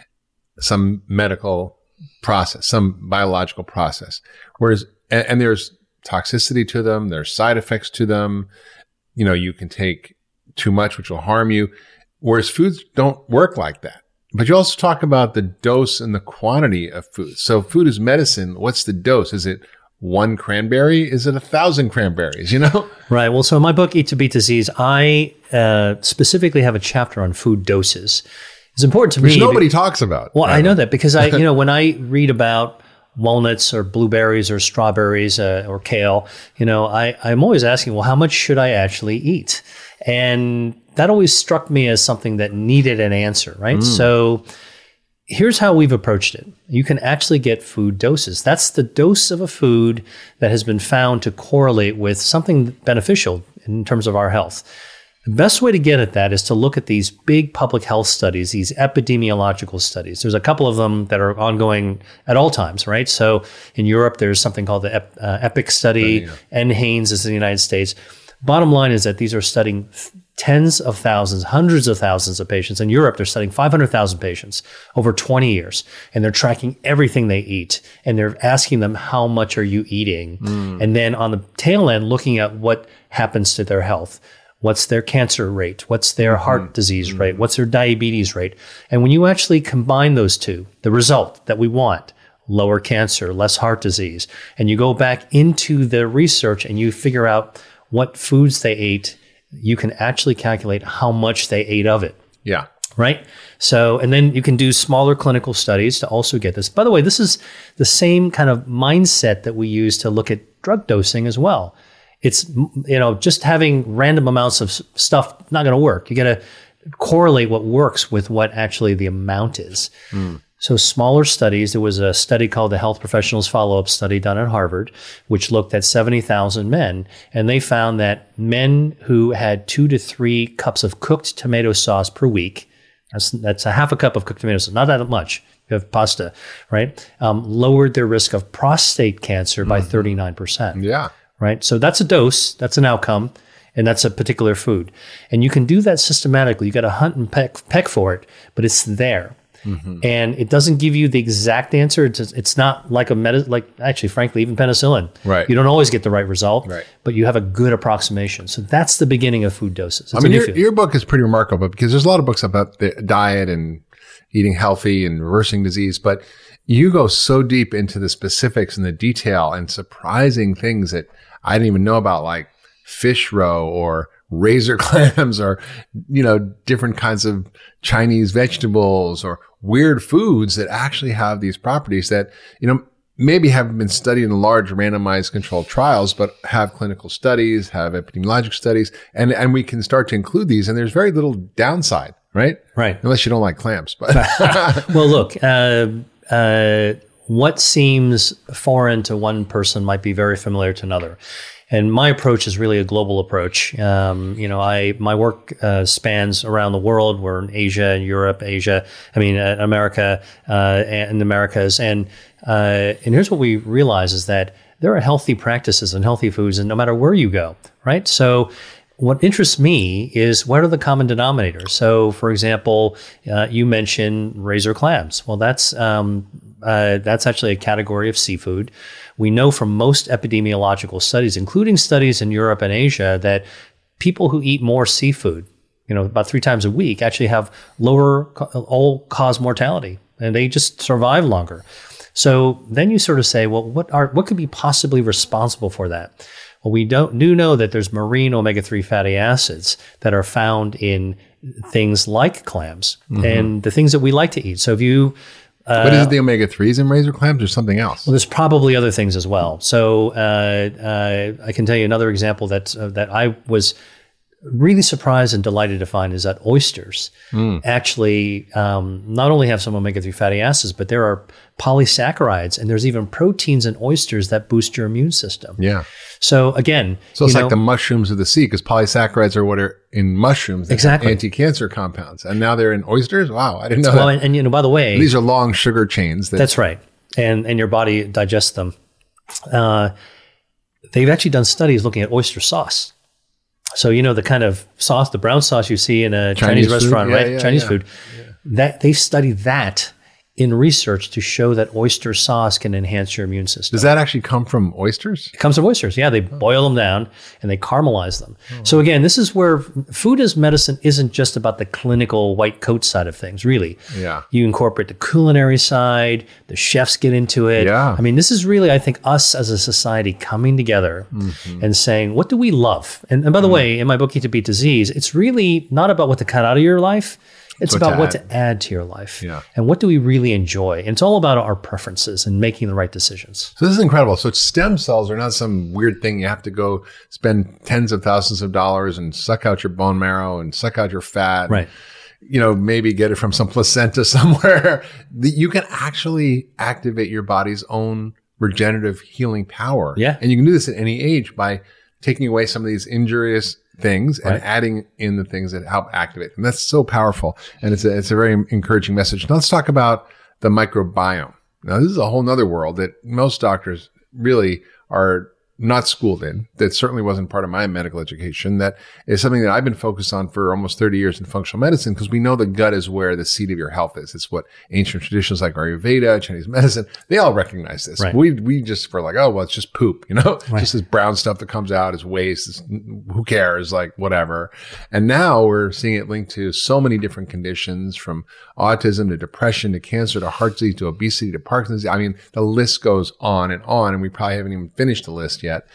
some medical process, some biological process. Whereas, and, and there's toxicity to them. There's side effects to them. You know, you can take too much, which will harm you. Whereas foods don't work like that. But you also talk about the dose and the quantity of food. So food is medicine. What's the dose? Is it one cranberry? Is it a thousand cranberries? You know? Right. Well, so in my book, Eat to Beat Disease, I uh, specifically have a chapter on food doses. It's important to Which me. nobody talks about. Well, I know that because I, you know, when I read about walnuts or blueberries or strawberries uh, or kale, you know, I, I'm always asking, well, how much should I actually eat? And that always struck me as something that needed an answer, right? Mm. So here's how we've approached it. You can actually get food doses. That's the dose of a food that has been found to correlate with something beneficial in terms of our health. The best way to get at that is to look at these big public health studies, these epidemiological studies. There's a couple of them that are ongoing at all times, right? So in Europe, there's something called the Ep- uh, EPIC study. Yeah. NHANES is in the United States. Bottom line is that these are studying tens of thousands, hundreds of thousands of patients. In Europe, they're studying five hundred thousand patients over twenty years, and they're tracking everything they eat. And they're asking them, how much are you eating? Mm. And then on the tail end, looking at what happens to their health. What's their cancer rate? What's their heart mm-hmm. disease rate? Mm-hmm. What's their diabetes rate? And when you actually combine those two, the result that we want, lower cancer, less heart disease, and you go back into the research and you figure out what foods they ate, you can actually calculate how much they ate of it. Yeah. Right? So, and then you can do smaller clinical studies to also get this. By the way, this is the same kind of mindset that we use to look at drug dosing as well. It's, you know, just having random amounts of stuff not going to work. You got to correlate what works with what actually the amount is. Mm. So smaller studies, there was a study called the Health Professionals Follow-Up Study done at Harvard, which looked at seventy thousand men. And they found that men who had two to three cups of cooked tomato sauce per week, that's, that's a half a cup of cooked tomato sauce, not that much, you have pasta, right? Um, lowered their risk of prostate cancer by mm. thirty-nine percent. Yeah. Right? So that's a dose, that's an outcome, and that's a particular food. And you can do that systematically. You got to hunt and peck, peck for it, but it's there. Mm-hmm. And it doesn't give you the exact answer. It's, it's not like a medi- like actually, frankly, even penicillin. Right. You don't always get the right result, right. but you have a good approximation. So that's the beginning of food doses. It's I mean, your, your book is pretty remarkable because there's a lot of books about the diet and eating healthy and reversing disease, but you go so deep into the specifics and the detail and surprising things that I didn't even know about, like fish roe or razor clams or, you know, different kinds of Chinese vegetables or weird foods that actually have these properties that, you know, maybe haven't been studied in large randomized controlled trials, but have clinical studies, have epidemiologic studies, and, and we can start to include these. And there's very little downside, right? Right. Unless you don't like clams. But well, look, uh, uh, what seems foreign to one person might be very familiar to another. And my approach is really a global approach. Um, you know, I my work uh, spans around the world. We're in Asia, Europe, Asia. I mean, uh, America, uh, and the Americas. And uh, and here's what we realize is that there are healthy practices and healthy foods, and no matter where you go, right? So what interests me is what are the common denominators? So, for example, uh, you mentioned razor clams. Well, that's um, uh, that's actually a category of seafood. We know from most epidemiological studies, including studies in Europe and Asia, that people who eat more seafood, you know, about three times a week, actually have lower all-cause mortality, and they just survive longer. So then you sort of say, well, what are what could be possibly responsible for that? Well, we don't do know that there's marine omega three fatty acids that are found in things like clams mm-hmm. and the things that we like to eat. So if you Uh, what is it, the omega threes in razor clams or something else? Well, there's probably other things as well. So uh, uh, I can tell you another example that uh, that I was really surprised and delighted to find is that oysters mm. actually um, not only have some omega three fatty acids, but there are polysaccharides and there's even proteins in oysters that boost your immune system. Yeah. So again, so it's you like know, the mushrooms of the sea, because polysaccharides are what are in mushrooms, exactly, anti-cancer compounds, and now they're in oysters. Wow, I didn't know well, that. And, and you know, by the way, these are long sugar chains. That, that's right, and and your body digests them. Uh, they've actually done studies looking at oyster sauce. So you know the kind of sauce, the brown sauce you see in a Chinese, Chinese restaurant, yeah, right? Yeah, Chinese yeah. food. Yeah. That they've studied that in research to show that oyster sauce can enhance your immune system. Does that actually come from oysters? It comes from oysters. Yeah, they boil them down and they caramelize them. Oh. So again, this is where food as medicine isn't just about the clinical white coat side of things, really. Yeah. You incorporate the culinary side, the chefs get into it. Yeah. I mean, this is really, I think, us as a society coming together mm-hmm. and saying, what do we love? And, and by the mm-hmm. way, in my book, Eat to Beat Disease, it's really not about what to cut out of your life. It's what about to what to add to your life. Yeah. And what do we really enjoy? And it's all about our preferences and making the right decisions. So this is incredible. So stem cells are not some weird thing you have to go spend tens of thousands of dollars and suck out your bone marrow and suck out your fat. Right. And, you know, maybe get it from some placenta somewhere. You can actually activate your body's own regenerative healing power. Yeah. And you can do this at any age by taking away some of these injurious things and right. adding in the things that help activate them. That's so powerful. And it's a, it's a very encouraging message. Now let's talk about the microbiome. Now this is a whole nother world that most doctors really are not schooled in. That certainly wasn't part of my medical education. That is something that I've been focused on for almost thirty years in functional medicine, because we know the gut is where the seat of your health is. It's what ancient traditions like Ayurveda, Chinese medicine, they all recognize this. Right. We we just were like, oh, well, it's just poop, you know, right. just this brown stuff that comes out is waste. It's, who cares? Like whatever. And now we're seeing it linked to so many different conditions, from autism to depression to cancer to heart disease to obesity to Parkinson's. I mean, the list goes on and on, and we probably haven't even finished the list yet.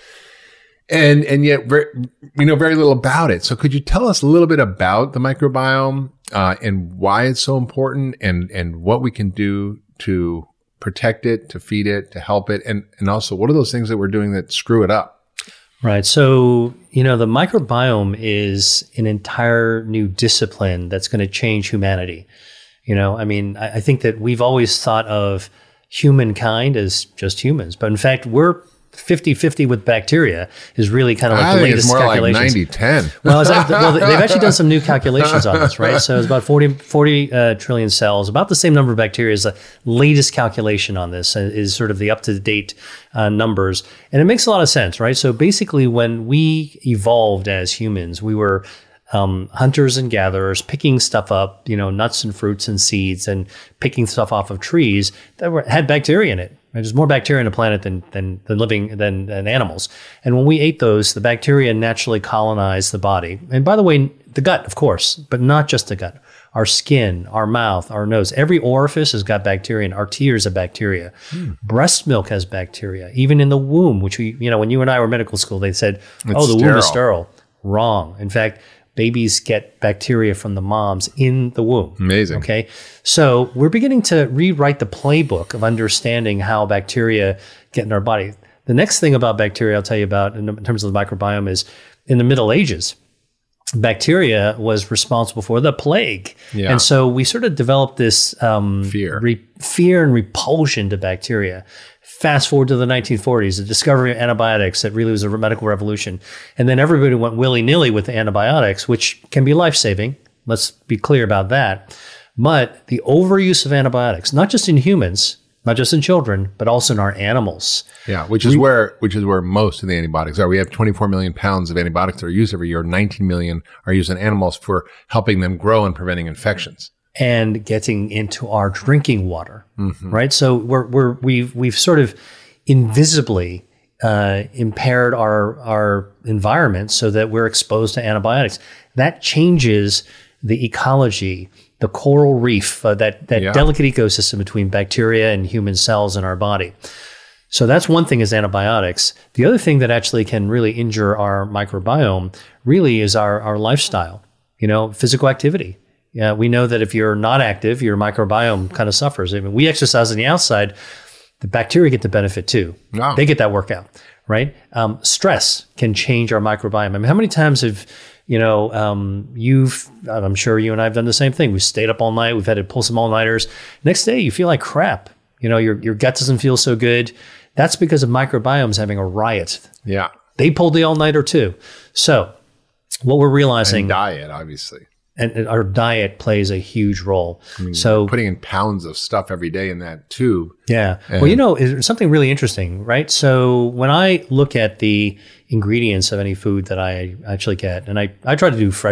And, and yet very, we know very little about it. So could you tell us a little bit about the microbiome, uh, and why it's so important, and, and what we can do to protect it, to feed it, to help it? And, and also, what are those things that we're doing that screw it up? Right. So, you know, the microbiome is an entire new discipline that's going to change humanity. You know, I mean, I, I think that we've always thought of humankind as just humans, but in fact, we're fifty-fifty with bacteria is really kind of like I the think latest it's more calculations. like ninety ten. Well, it's like, well, they've actually done some new calculations on this, right? So it's about forty, forty uh, trillion cells, about the same number of bacteria. Is the latest calculation on this, uh, is sort of the up-to-date uh, numbers. And it makes a lot of sense, right? So basically, when we evolved as humans, we were Um, hunters and gatherers, picking stuff up, you know, nuts and fruits and seeds, and picking stuff off of trees that were, had bacteria in it. There's more bacteria on the planet than than, than living than, than animals. And when we ate those, the bacteria naturally colonized the body. And by the way, the gut, of course, but not just the gut. Our skin, our mouth, our nose, every orifice has got bacteria, and our tears have bacteria. Mm. Breast milk has bacteria, even in the womb, which we, you know, when you and I were in medical school, they said, it's oh, the sterile. womb is sterile. Wrong. In fact, babies get bacteria from the moms in the womb. Amazing. Okay. So we're beginning to rewrite the playbook of understanding how bacteria get in our body. The next thing about bacteria I'll tell you about in terms of the microbiome is, in the Middle Ages, bacteria was responsible for the plague. Yeah. And so we sort of developed this um, fear. Re- fear and repulsion to bacteria. Fast forward to the nineteen forties, the discovery of antibiotics, that really was a medical revolution. And then everybody went willy-nilly with the antibiotics, which can be life-saving. Let's be clear about that. But the overuse of antibiotics, not just in humans, not just in children, but also in our animals. Yeah, which is where which is where most of the antibiotics are. We have twenty-four million pounds of antibiotics that are used every year. nineteen million are used in animals for helping them grow and preventing infections. And getting into our drinking water, mm-hmm. right? So we're we're we've we've sort of invisibly uh, impaired our our environment so that we're exposed to antibiotics. That changes the ecology, the coral reef, uh, that that yeah. delicate ecosystem between bacteria and human cells in our body. So that's one thing, is antibiotics. The other thing that actually can really injure our microbiome really is our our lifestyle. You know, physical activity. Yeah, we know that if you're not active, your microbiome kind of suffers. I mean, we exercise on the outside, the bacteria get the benefit too. Wow. They get that workout, right? Um, stress can change our microbiome. I mean, how many times have, you know, um, you've, I'm sure you and I have done the same thing. We've stayed up all night. We've had to pull some all-nighters. Next day, you feel like crap. You know, your, your gut doesn't feel so good. That's because of microbiomes having a riot. Yeah. They pulled the all-nighter too. So what we're realizing... And diet, obviously. And our diet plays a huge role. I mean, so putting in pounds of stuff every day in that tube. Yeah. And well, you know, it's something really interesting, right? So when I look at the ingredients of any food that I actually get, and I, I try to do fresh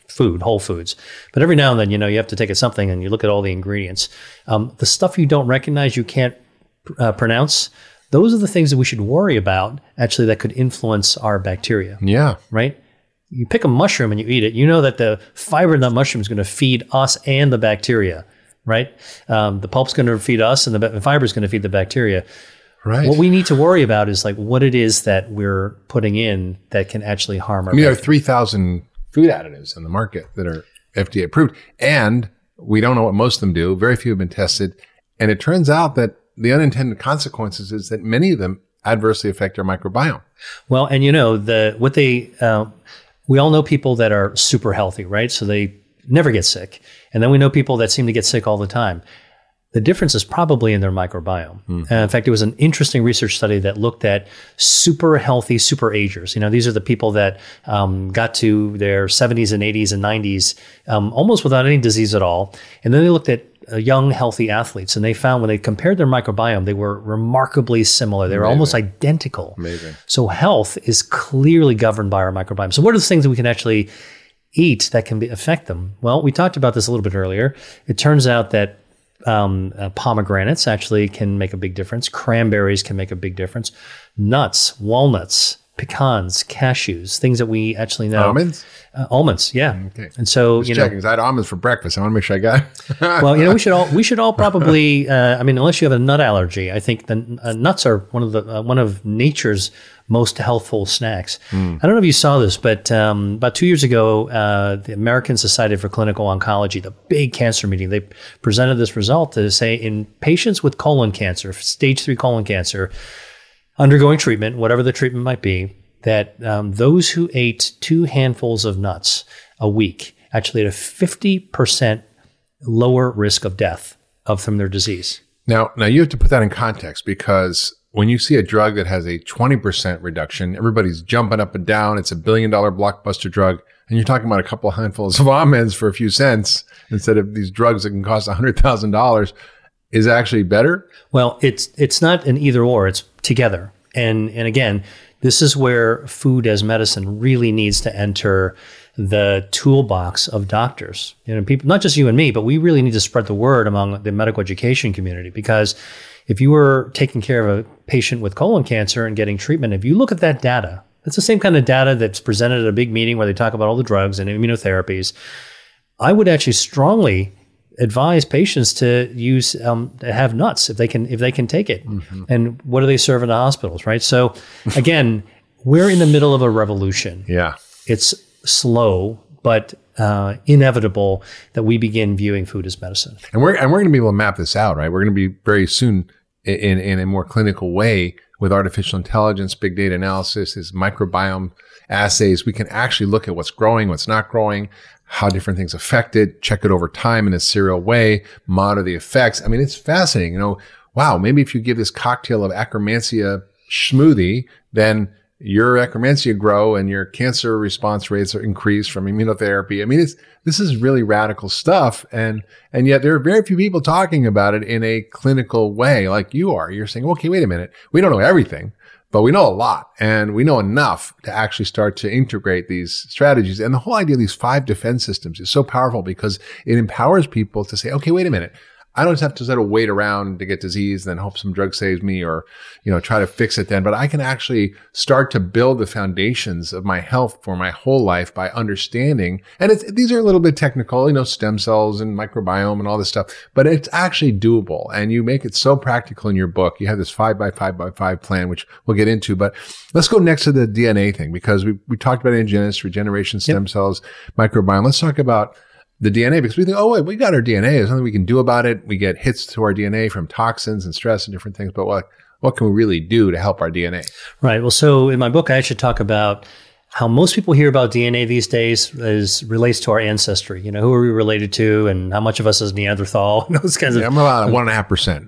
food, whole foods. But every now and then, you know, you have to take something and you look at all the ingredients. Um, the stuff you don't recognize, you can't uh, pronounce, those are the things that we should worry about, actually, that could influence our bacteria. Yeah. Right? You pick a mushroom and you eat it, you know that the fiber in that mushroom is going to feed us and the bacteria, right? Um, the pulp's going to feed us and the fiber is going to feed the bacteria. Right. What we need to worry about is like what it is that we're putting in that can actually harm our I mean, there are bacteria. three thousand food additives in the market that are F D A approved, and we don't know what most of them do. Very few have been tested. And it turns out that the unintended consequences is that many of them adversely affect our microbiome. Well, and you know, the what they, uh, we all know people that are super healthy, right? So they never get sick. And then we know people that seem to get sick all the time. The difference is probably in their microbiome. Mm-hmm. Uh, in fact, it was an interesting research study that looked at super healthy super agers. You know, these are the people that um, got to their seventies and eighties and nineties um, almost without any disease at all. And then they looked at uh, young, healthy athletes, and they found when they compared their microbiome, they were remarkably similar. They were Amazing. almost identical. Amazing. So health is clearly governed by our microbiome. So what are the things that we can actually eat that can be, affect them? Well, we talked about this a little bit earlier. It turns out that Um, uh, pomegranates actually can make a big difference. Cranberries can make a big difference. Nuts, walnuts, pecans, cashews, things that we actually know. Almonds? Uh, almonds, yeah. Okay. And so, Just you checking, know, 'cause I had almonds for breakfast. I want to make sure I got it. well, you know, we should all we should all probably. Uh, I mean, unless you have a nut allergy, I think the uh, nuts are one of the uh, one of nature's most healthful snacks. Mm. I don't know if you saw this, but um, about two years ago, uh, the American Society for Clinical Oncology, the big cancer meeting, they presented this result to say in patients with colon cancer, stage three colon cancer, undergoing treatment, whatever the treatment might be, that um, those who ate two handfuls of nuts a week actually had a fifty percent lower risk of death of from their disease. Now, now you have to put that in context, because when you see a drug that has a twenty percent reduction, everybody's jumping up and down. It's a billion dollar blockbuster drug. And you're talking about a couple of handfuls of almonds for a few cents instead of these drugs that can cost one hundred thousand dollars. Is actually better? Well, it's it's not an either or, it's together. And and again, this is where food as medicine really needs to enter the toolbox of doctors. You know, people, not just you and me, but we really need to spread the word among the medical education community, because if you were taking care of a patient with colon cancer and getting treatment, if you look at that data, it's the same kind of data that's presented at a big meeting where they talk about all the drugs and immunotherapies. I would actually strongly advise patients to use um, to have nuts if they can if they can take it. Mm-hmm. And what do they serve in the hospitals, right? So again, we're in the middle of a revolution. Yeah, it's slow, but uh, inevitable that we begin viewing food as medicine. And we're and we're going to be able to map this out, right? We're going to be very soon in in a more clinical way with artificial intelligence, big data analysis, is microbiome assays. We can actually look at what's growing, what's not growing, how different things affect it, check it over time in a serial way, monitor the effects. I mean, it's fascinating. You know, wow, maybe if you give this cocktail of Akkermansia smoothie, then your Akkermansia grow and your cancer response rates are increased from immunotherapy. I mean, it's, this is really radical stuff. And, and yet there are very few people talking about it in a clinical way like you are. You're saying, okay, wait a minute. We don't know everything, but we know a lot, and we know enough to actually start to integrate these strategies. And the whole idea of these five defense systems is so powerful because it empowers people to say, okay, wait a minute. I don't just have to sort of wait around to get disease and then hope some drug saves me, or, you know, try to fix it then. But I can actually start to build the foundations of my health for my whole life by understanding. And it's, these are a little bit technical, you know, stem cells and microbiome and all this stuff, but it's actually doable. And you make it so practical in your book. You have this five by five by five plan, which we'll get into. But let's go next to the D N A thing, because we, we talked about antigenesis, regeneration, stem yep. cells, microbiome. Let's talk about the D N A, because we think, oh, wait, we got our D N A. There's nothing we can do about it. We get hits to our D N A from toxins and stress and different things. But what, what can we really do to help our D N A? Right. Well, so in my book, I actually talk about how most people hear about D N A these days is relates to our ancestry. You know, who are we related to, and how much of us is Neanderthal, and those kinds yeah, of. I'm about one and a half percent.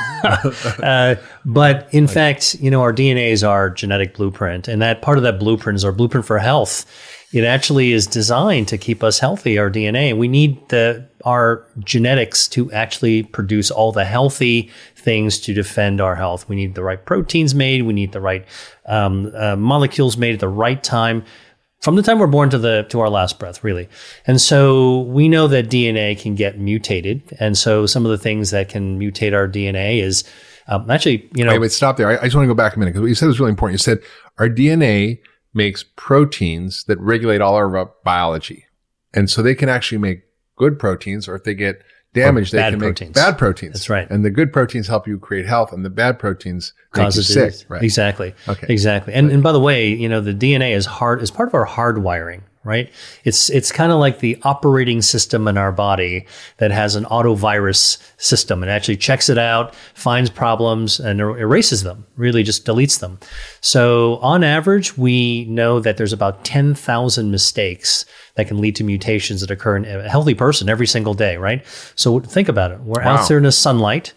uh, but in like, fact, you know, our D N A is our genetic blueprint, and that part of that blueprint is our blueprint for health. It actually is designed to keep us healthy, our D N A. We need the our genetics to actually produce all the healthy things to defend our health. We need the right proteins made. We need the right um, uh, molecules made at the right time. From the time we're born to the to our last breath, really. And so we know that D N A can get mutated. And so some of the things that can mutate our D N A is um, actually, you know. Wait, wait, stop there. I, I just want to go back a minute because what you said was really important. You said our D N A makes proteins that regulate all our biology. And so they can actually make good proteins, or if they get damaged, they can proteins. make bad proteins. That's right. And the good proteins help you create health, and the bad proteins make Cause you sick. Right. Exactly. Okay. Exactly. And and by the way, you know, the D N A is hard is part of our hardwiring, right? It's it's kind of like the operating system in our body that has an autovirus system. It actually checks it out, finds problems, and er- erases them. Really, just deletes them. So on average, we know that there's about ten thousand mistakes that can lead to mutations that occur in a healthy person every single day, right? So think about it. We're Wow. out there in the sunlight.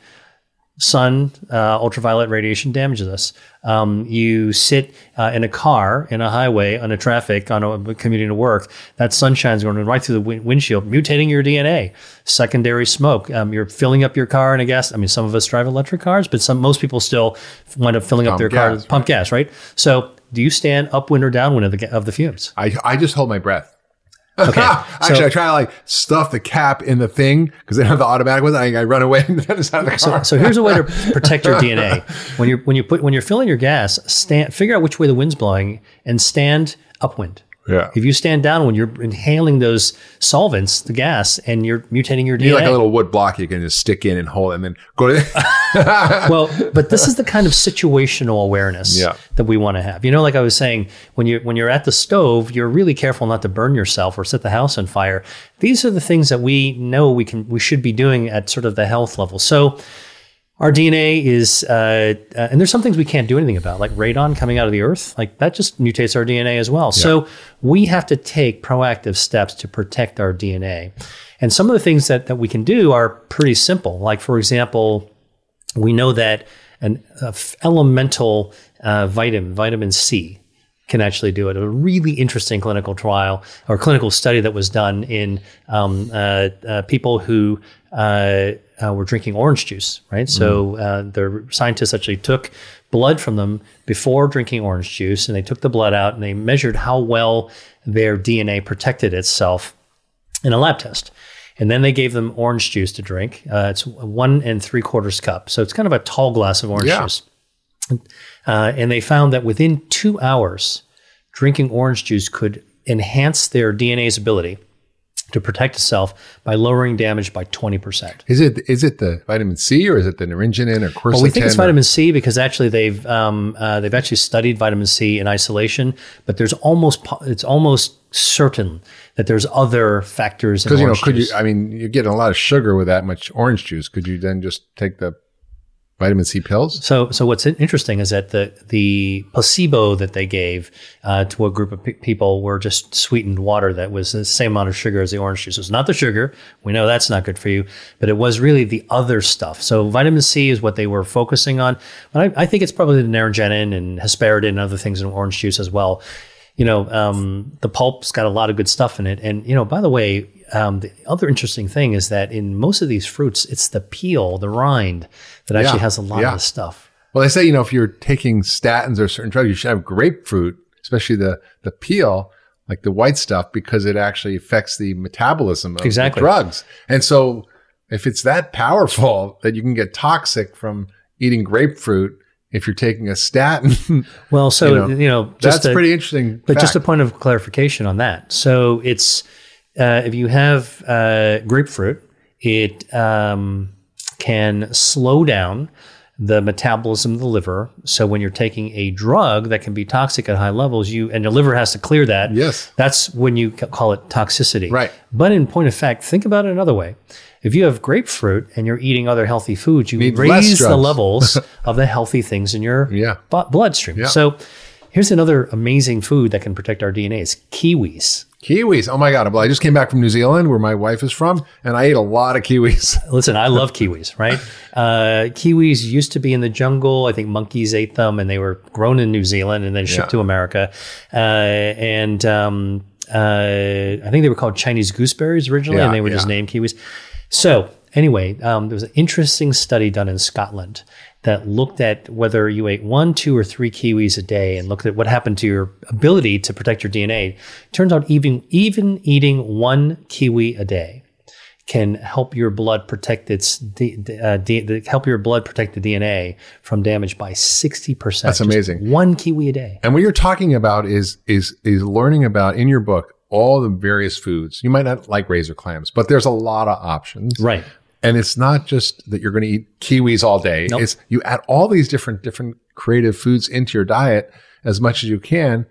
Sun, uh, ultraviolet radiation damages us. Um, you sit uh, in a car, in a highway, on a traffic, on a commuting to work. That sunshine's going right through the win- windshield, mutating your D N A. Secondary smoke. Um, you're filling up your car in a gas. I mean, some of us drive electric cars, but some most people still wind up filling Pump up their gas, car, right. pump gas, right? So, do you stand upwind or downwind of the of the fumes? I, I just hold my breath. Okay. Actually, so, I try to like stuff the cap in the thing because they don't have the automatic one. I, I run away and then it's out of the car. So, so here's a way to protect your D N A. When you when you put when you're filling your gas, stand figure out which way the wind's blowing and stand upwind. Yeah. If you stand downwind, you're inhaling those solvents, the gas, and you're mutating your You D N A. need like a little wood block you can just stick in and hold and then go to Well, but this is the kind of situational awareness Yeah. that we want to have. You know, like I was saying, when you when you're at the stove, you're really careful not to burn yourself or set the house on fire. These are the things that we know we can we should be doing at sort of the health level. So our D N A is, uh, uh, and there's some things we can't do anything about, like radon coming out of the earth, like that just mutates our D N A as well. Yeah. So we have to take proactive steps to protect our D N A. And some of the things that, that we can do are pretty simple. Like, for example, we know that an uh, elemental uh, vitamin, vitamin C, can actually do it. A really interesting clinical trial or clinical study that was done in um, uh, uh, people who uh, uh, were drinking orange juice, right? Mm. So uh, the scientists actually took blood from them before drinking orange juice, and they took the blood out and they measured how well their D N A protected itself in a lab test. And then they gave them orange juice to drink. Uh, it's one and three quarters cup. So it's kind of a tall glass of orange yeah. juice. Uh, and they found that within two hours, drinking orange juice could enhance their D N A's ability to protect itself by lowering damage by twenty percent. Is it is it the vitamin C or is it the naringin or quercetin? Well, we think it's or? vitamin C because actually they've um, uh, they've actually studied vitamin C in isolation, but there's almost it's almost certain that there's other factors in Because you know, orange could juice. you? I mean, you're getting a lot of sugar with that much orange juice. Could you then just take the vitamin C pills? So, so what's interesting is that the the placebo that they gave uh, to a group of pe- people were just sweetened water that was the same amount of sugar as the orange juice. It was not the sugar. We know that's not good for you, but it was really the other stuff. So, vitamin C is what they were focusing on. But I, I think it's probably the naringenin and hesperidin and other things in orange juice as well. You know, um, the pulp's got a lot of good stuff in it. And, you know, by the way, um, the other interesting thing is that in most of these fruits, it's the peel, the rind, that actually Yeah, has a lot yeah. of the stuff. Well, they say, you know, if you're taking statins or certain drugs, you should have grapefruit, especially the the peel, like the white stuff, because it actually affects the metabolism of Exactly. the drugs. And so if it's that powerful that you can get toxic from eating grapefruit if you're taking a statin, Well, so, You know, you know, just that's a, pretty interesting. But just a fact. point of clarification on that. So it's, uh, if you have uh, grapefruit, it um, can slow down the metabolism of the liver. So when you're taking a drug that can be toxic at high levels, you and your liver has to clear that. Yes. That's when you ca- call it toxicity. Right. But in point of fact, think about it another way. If you have grapefruit and you're eating other healthy foods, you Need less raise the drugs. levels of the healthy things in your Yeah. bu- bloodstream. Yeah. So here's another amazing food that can protect our D N A is kiwis. Kiwis. Oh my God. Well, I just came back from New Zealand where my wife is from and I ate a lot of kiwis. Listen, I love kiwis, right? Uh, kiwis used to be in the jungle. I think monkeys ate them and they were grown in New Zealand and then shipped Yeah. to America. Uh, and um, uh, I think they were called Chinese gooseberries originally Yeah, and they were just yeah. named kiwis. So anyway, um, there was an interesting study done in Scotland that looked at whether you ate one, two, or three kiwis a day and looked at what happened to your ability to protect your D N A. Turns out even, even eating one kiwi a day can help your blood protect its D, uh, D, help your blood protect the D N A from damage by sixty percent. That's amazing. Just one kiwi a day. And what you're talking about is is is learning about in your book all the various foods. You might not like razor clams, but there's a lot of options. Right. And it's not just that you're going to eat kiwis all day. Nope. It's you add all these different different creative foods into your diet as much as you can,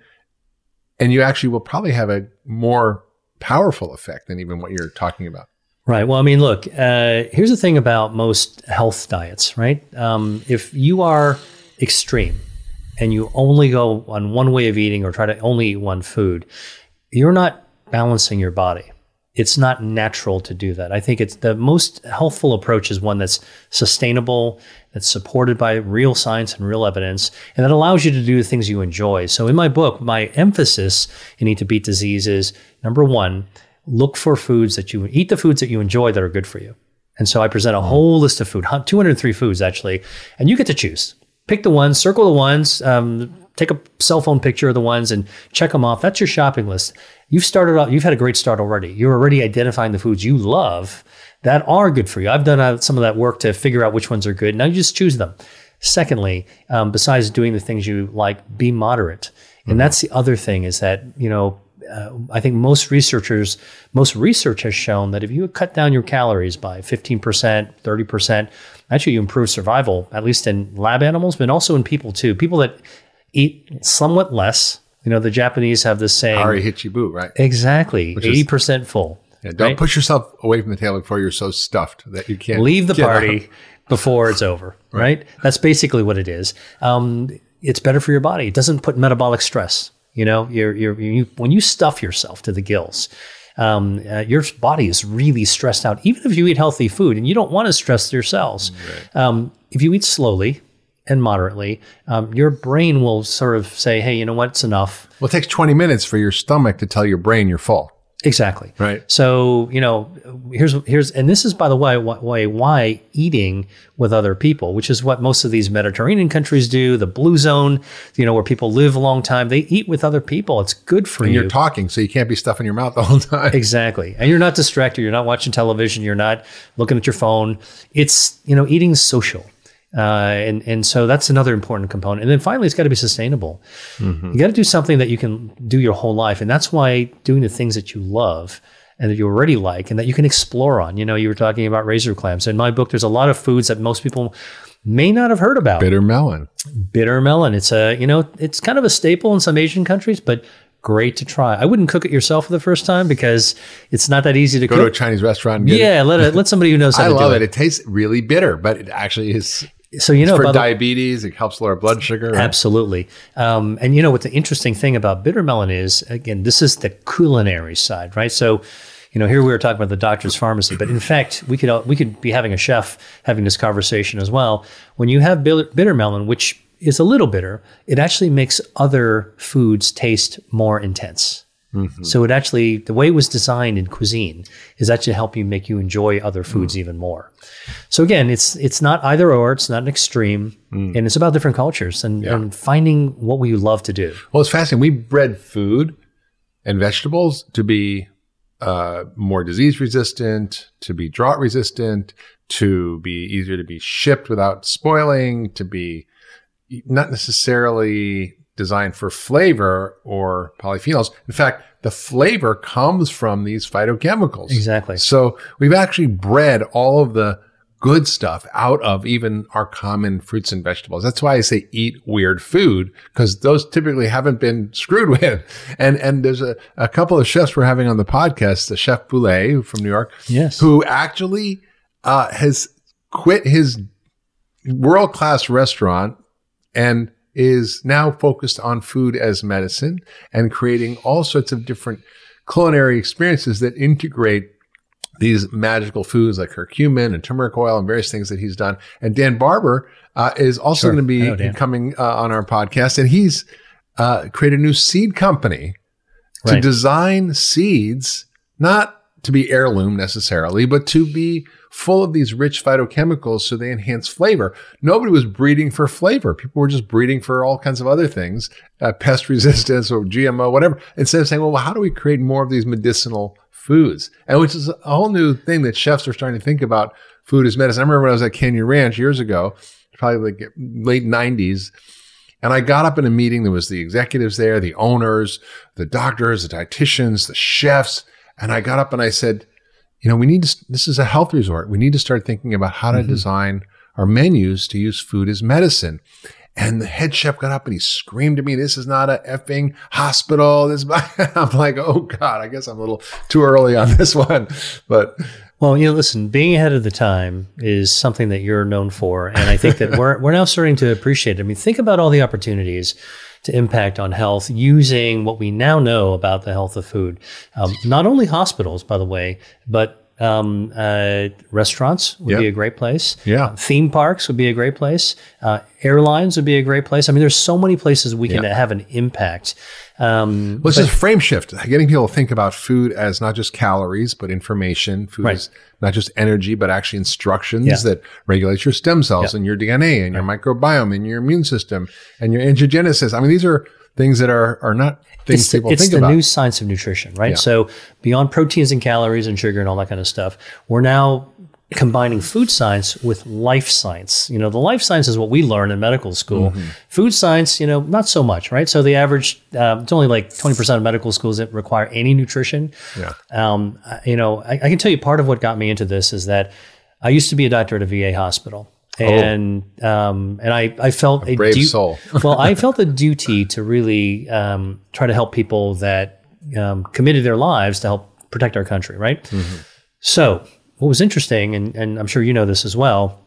and you actually will probably have a more powerful effect than even what you're talking about. Right. Well, I mean, look, uh, here's the thing about most health diets, right? Um, if you are extreme and you only go on one way of eating or try to only eat one food, you're not balancing your body. It's not natural to do that. I think it's the most healthful approach is one that's sustainable, that's supported by real science and real evidence, and that allows you to do the things you enjoy. So in my book, my emphasis in Eat to Beat Disease is, number one, look for foods that you eat the foods that you enjoy that are good for you. And so I present a whole list of food, two hundred three foods actually, and you get to choose. Pick the ones, circle the ones, um, take a cell phone picture of the ones and check them off. That's your shopping list. You've started out, you've had a great start already. You're already identifying the foods you love that are good for you. I've done uh, some of that work to figure out which ones are good. Now you just choose them. Secondly, um, besides doing the things you like, be moderate. And mm-hmm. that's the other thing is that, you know, Uh, I think most researchers, most research has shown that if you cut down your calories by fifteen percent, thirty percent, actually you improve survival, at least in lab animals, but also in people too. People that eat somewhat less, you know, the Japanese have this saying. Ari Hichibu, right? Exactly. Which eighty percent is, full. Yeah, don't right? push yourself away from the table before you're so stuffed that you can't leave the party out. before it's over, right. right? That's basically what it is. Um, it's better for your body. It doesn't put metabolic stress. You know, you're, you're, you, when you stuff yourself to the gills, um, uh, your body is really stressed out, even if you eat healthy food and you don't want to stress your cells. Right. Um, if you eat slowly and moderately, um, your brain will sort of say, hey, you know what, it's enough. Well, it takes twenty minutes for your stomach to tell your brain you're full. Exactly. Right. So, you know, here's, here's, and this is, by the way, why, why eating with other people, which is what most of these Mediterranean countries do, the blue zone, you know, where people live a long time, they eat with other people. It's good for and you. And you're talking, so you can't be stuffing your mouth the whole time. Exactly. And you're not distracted. You're not watching television. You're not looking at your phone. It's, you know, eating is social. Uh, and, and so that's another important component. And then finally, it's got to be sustainable. Mm-hmm. You got to do something that you can do your whole life. And that's why doing the things that you love and that you already like and that you can explore on. You know, you were talking about razor clams. In my book, there's a lot of foods that most people may not have heard about. Bitter melon. Bitter melon. It's a, you know, it's kind of a staple in some Asian countries, but great to try. I wouldn't cook it yourself for the first time because it's not that easy to Go cook. Go to a Chinese restaurant and get yeah, it. let it, let somebody who knows how I to do it. love it. It tastes really bitter, but it actually is. So, you know, it's for the, diabetes, it helps lower blood sugar. Right? Absolutely. Um, and you know what the interesting thing about bitter melon is, again, this is the culinary side, right? So, you know, here we were talking about the doctor's pharmacy, but in fact, we could we could be having a chef having this conversation as well. When you have bitter melon, which is a little bitter, it actually makes other foods taste more intense. Mm-hmm. So it actually, the way it was designed in cuisine is actually to help you make you enjoy other foods mm. even more. So again, it's it's not either or, it's not an extreme, mm. and it's about different cultures and, yeah. and finding what we love to do. Well, it's fascinating. We bred food and vegetables to be uh, more disease resistant, to be drought resistant, to be easier to be shipped without spoiling, to be not necessarily designed for flavor or polyphenols. In fact, the flavor comes from these phytochemicals. Exactly. So we've actually bred all of the good stuff out of even our common fruits and vegetables. That's why I say eat weird food, because those typically haven't been screwed with. And and there's a, a couple of chefs we're having on the podcast, the Chef Boulet from New York, yes, who actually uh, has quit his world-class restaurant and is now focused on food as medicine and creating all sorts of different culinary experiences that integrate these magical foods like curcumin and turmeric oil and various things that he's done. And Dan Barber uh, is also sure. going to be coming uh, on our podcast, and he's uh, created a new seed company right. to design seeds, not to be heirloom necessarily, but to be full of these rich phytochemicals so they enhance flavor. Nobody was breeding for flavor. People were just breeding for all kinds of other things, uh, pest resistance or G M O, whatever, instead of saying, well, how do we create more of these medicinal foods? And which is a whole new thing that chefs are starting to think about food as medicine. I remember when I was at Canyon Ranch years ago, probably like late nineties, and I got up in a meeting. There was the executives there, the owners, the doctors, the dietitians, the chefs. And I got up and I said, you know, we need to, this is a health resort. We need to start thinking about how to mm-hmm. design our menus to use food as medicine. And the head chef got up and he screamed at me, this is not a effing hospital. This, I'm like, oh God, I guess I'm a little too early on this one. But well, you know, listen, being ahead of the time is something that you're known for. And I think that we're we're now starting to appreciate it. I mean, think about all the opportunities to impact on health using what we now know about the health of food. Um, not only hospitals, by the way, but um, uh, restaurants would yep. be a great place. Yeah. Uh, theme parks would be a great place. Uh, airlines would be a great place. I mean, there's so many places we can yeah. have an impact. Um, well, it's just frame shift, getting people to think about food as not just calories, but information. Food right. is not just energy, but actually instructions yeah. that regulate your stem cells yeah. and your D N A and your right. microbiome and your immune system and your angiogenesis. I mean, these are things that are are not things it's, people it's think the about. New science of nutrition, right? Yeah. So beyond proteins and calories and sugar and all that kind of stuff, we're now combining food science with life science. You know, the life science is what we learn in medical school. Mm-hmm. Food science, you know, not so much, right? So the average, uh, it's only like twenty percent of medical schools that require any nutrition. Yeah. Um, you know, I, I can tell you part of what got me into this is that I used to be a doctor at a V A hospital. And oh. um, and I, I felt a, a brave du- soul. well, I felt a duty to really um, try to help people that um, committed their lives to help protect our country, right? Mm-hmm. So what was interesting, and, and I'm sure you know this as well,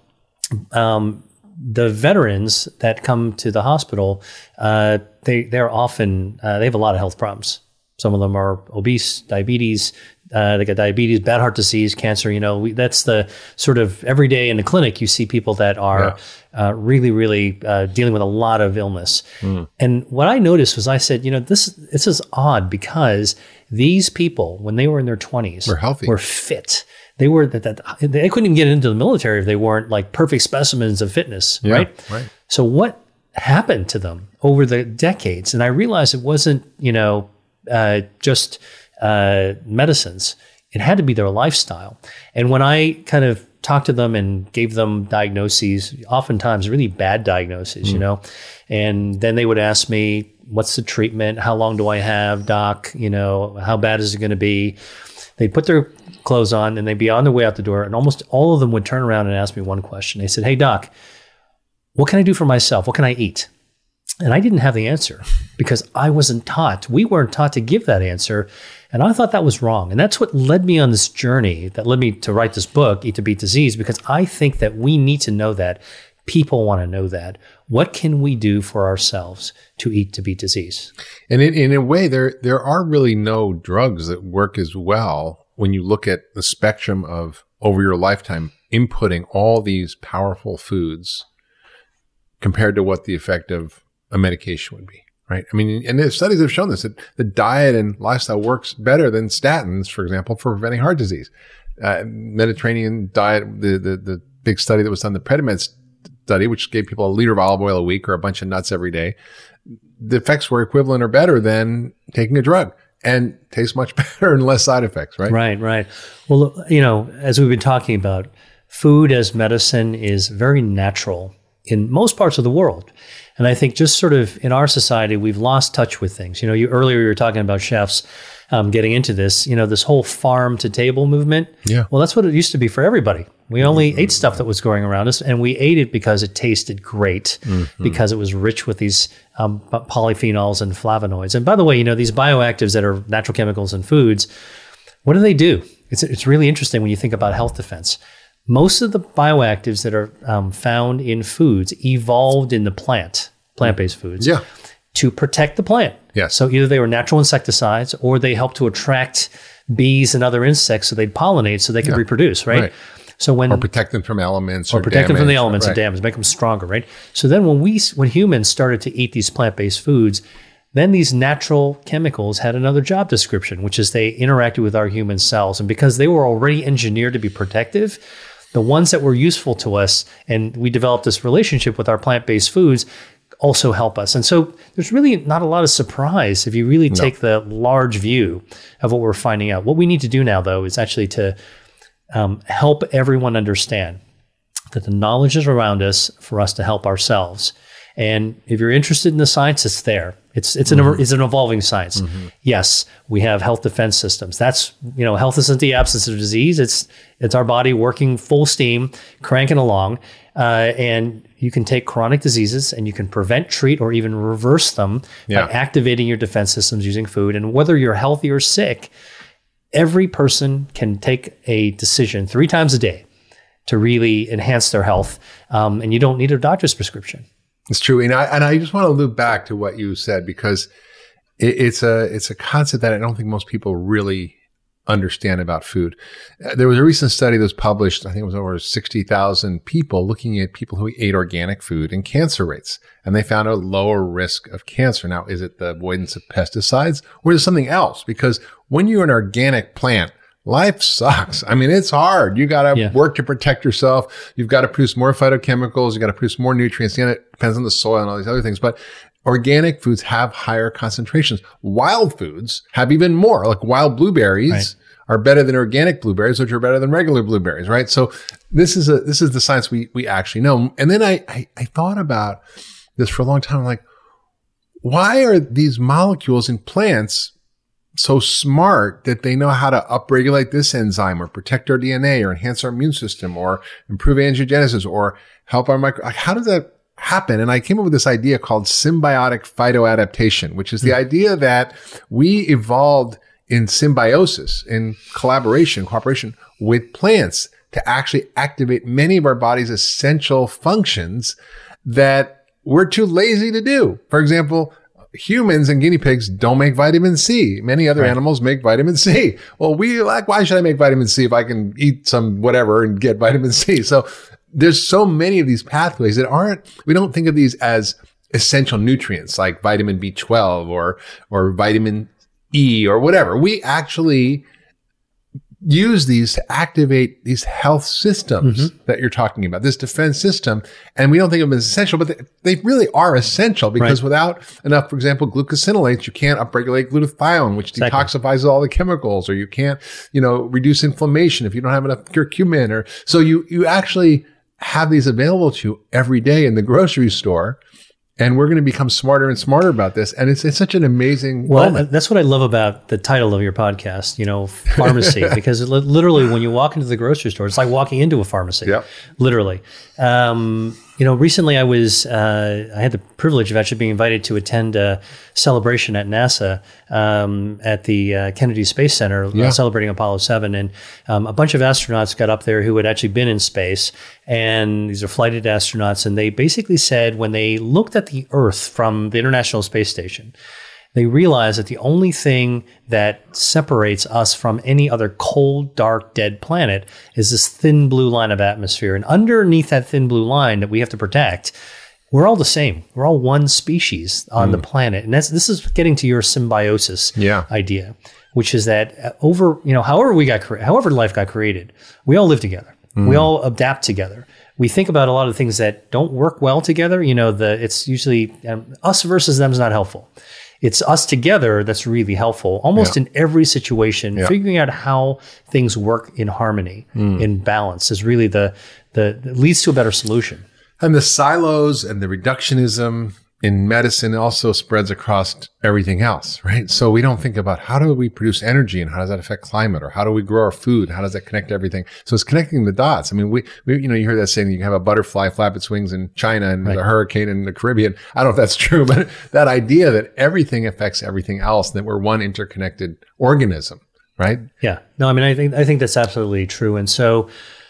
um, the veterans that come to the hospital, uh, they they're often uh, they have a lot of health problems. Some of them are obese, diabetes. Uh, they got diabetes, bad heart disease, cancer. You know, we, that's the sort of every day in the clinic, you see people that are yeah. uh, really, really uh, dealing with a lot of illness. Mm. And what I noticed was I said, you know, this, this is odd because these people, when they were in their twenties, were healthy, were fit. They were that, that they couldn't even get into the military if they weren't like perfect specimens of fitness, yeah, right? Right. So what happened to them over the decades? And I realized it wasn't, you know, uh, just uh, medicines. It had to be their lifestyle. And when I kind of talked to them and gave them diagnoses, oftentimes really bad diagnoses, mm. you know, and then they would ask me, what's the treatment? How long do I have, doc? You know, how bad is it going to be? They'd put their clothes on and they'd be on their way out the door. And almost all of them would turn around and ask me one question. They said, hey, doc, what can I do for myself? What can I eat? And I didn't have the answer because I wasn't taught. We weren't taught to give that answer. And I thought that was wrong. And that's what led me on this journey that led me to write this book, Eat to Beat Disease, because I think that we need to know that. People want to know that. What can we do for ourselves to eat to beat disease? And in, in a way, there there are really no drugs that work as well when you look at the spectrum of over your lifetime inputting all these powerful foods compared to what the effect of a medication would be, right? I mean, and the studies have shown this, that the diet and lifestyle works better than statins, for example, for preventing heart disease. Uh, Mediterranean diet, the, the, the big study that was done, the Predimed study, which gave people a liter of olive oil a week or a bunch of nuts every day, the effects were equivalent or better than taking a drug and tastes much better and less side effects, right? Right, right. Well, you know, as we've been talking about, food as medicine is very natural in most parts of the world. And I think just sort of in our society, we've lost touch with things. You know, you earlier you were talking about chefs um, getting into this, you know, this whole farm to table movement. Yeah. Well, that's what it used to be for everybody. We only mm-hmm. ate stuff that was growing around us, and we ate it because it tasted great, mm-hmm. because it was rich with these um, polyphenols and flavonoids. And by the way, you know, these bioactives that are natural chemicals in foods, what do they do? It's it's really interesting when you think about health defense. Most of the bioactives that are um, found in foods evolved in the plant, plant-based foods, yeah. to protect the plant. Yes. So either they were natural insecticides or they helped to attract bees and other insects so they'd pollinate so they could yeah. reproduce, right? right? So when or protect them from elements, or, or protect damage, them from the elements right. of damage, make them stronger, right? So then when we when humans started to eat these plant-based foods, Then these natural chemicals had another job description, which is they interacted with our human cells. And because they were already engineered to be protective, the ones that were useful to us, and we developed this relationship with our plant-based foods, also help us. And so there's really not a lot of surprise if you really no. take the large view of what we're finding out. What we need to do now, though, is actually to um, help everyone understand that the knowledge is around us for us to help ourselves. And if you're interested in the science, it's there. It's it's an mm-hmm. it's an evolving science. Mm-hmm. Yes, we have health defense systems. That's, you know, health isn't the absence of disease. It's it's our body working full steam, cranking along. Uh, and you can take chronic diseases and you can prevent, treat, or even reverse them yeah. by activating your defense systems using food. And whether you're healthy or sick, every person can take a decision three times a day to really enhance their health. Um, and you don't need a doctor's prescription. It's true. And I, and I just want to loop back to what you said, because it, it's a, it's a concept that I don't think most people really understand about food. Uh, there was a recent study that was published, I think it was over sixty thousand people, looking at people who ate organic food and cancer rates. And they found a lower risk of cancer. Now, is it the avoidance of pesticides, or is it something else? Because when you're an organic plant, life sucks. I mean, it's hard. You got to yeah. work to protect yourself. You've got to produce more phytochemicals. You got to produce more nutrients. Again, it depends on the soil and all these other things. But organic foods have higher concentrations. Wild foods have even more. Like wild blueberries right. are better than organic blueberries, which are better than regular blueberries, right? So this is a this is the science we we actually know. And then I I, I thought about this for a long time. I'm like, why are these molecules in plants so smart that they know how to upregulate this enzyme or protect our D N A or enhance our immune system or improve angiogenesis or help our micro? Like, how does that happen? And I came up with this idea called symbiotic phytoadaptation, which is the mm. idea that we evolved in symbiosis, in collaboration, cooperation with plants to actually activate many of our body's essential functions that we're too lazy to do. For example, humans and guinea pigs don't make vitamin C. Many other right. animals make vitamin C. Well, we like, why should I make vitamin C if I can eat some whatever and get vitamin C? So there's so many of these pathways that aren't, we don't think of these as essential nutrients like vitamin B twelve or, or vitamin E or whatever. We actually use these to activate these health systems mm-hmm. that you're talking about, this defense system. And we don't think of them as essential, but they, they really are essential because right. without enough, for example, glucosinolates, you can't upregulate glutathione, which exactly. detoxifies all the chemicals, or you can't, you know, reduce inflammation if you don't have enough curcumin. Or so you, you actually have these available to you every day in the grocery store. And we're going to become smarter and smarter about this. And it's, it's such an amazing well, moment. That's what I love about the title of your podcast, you know, pharmacy, because it, literally when you walk into the grocery store, it's like walking into a pharmacy, yep. literally. Um, you know, recently I was, uh, I had the privilege of actually being invited to attend a celebration at NASA um, at the uh, Kennedy Space Center, yeah. uh, celebrating Apollo seven. And um, a bunch of astronauts got up there who had actually been in space. And these are flighted astronauts. And they basically said when they looked at the Earth from the International Space Station, they realized that the only thing that separates us from any other cold, dark, dead planet is this thin blue line of atmosphere. And underneath that thin blue line that we have to protect, we're all the same. We're all one species on mm. the planet. And that's this is getting to your symbiosis yeah. idea, which is that over, you know, however we got cre- however life got created, we all live together. Mm. We all adapt together. We think about a lot of things that don't work well together. You know, the it's usually um, us versus them is not helpful. It's us together that's really helpful, almost yeah. in every situation. Yeah. Figuring out how things work in harmony, mm. in balance, is really the the that leads to a better solution. And the silos and the reductionism in medicine also spreads across everything else, right? So we don't think about how do we produce energy and how does that affect climate, or how do we grow our food? How does that connect to everything? So it's connecting the dots. I mean, we, we you know, you heard that saying, you can have a butterfly flap its wings in China and right. a hurricane in the Caribbean. I don't know if that's true, but that idea that everything affects everything else, that we're one interconnected organism, right? Yeah. No, I mean, I think, I think that's absolutely true. And so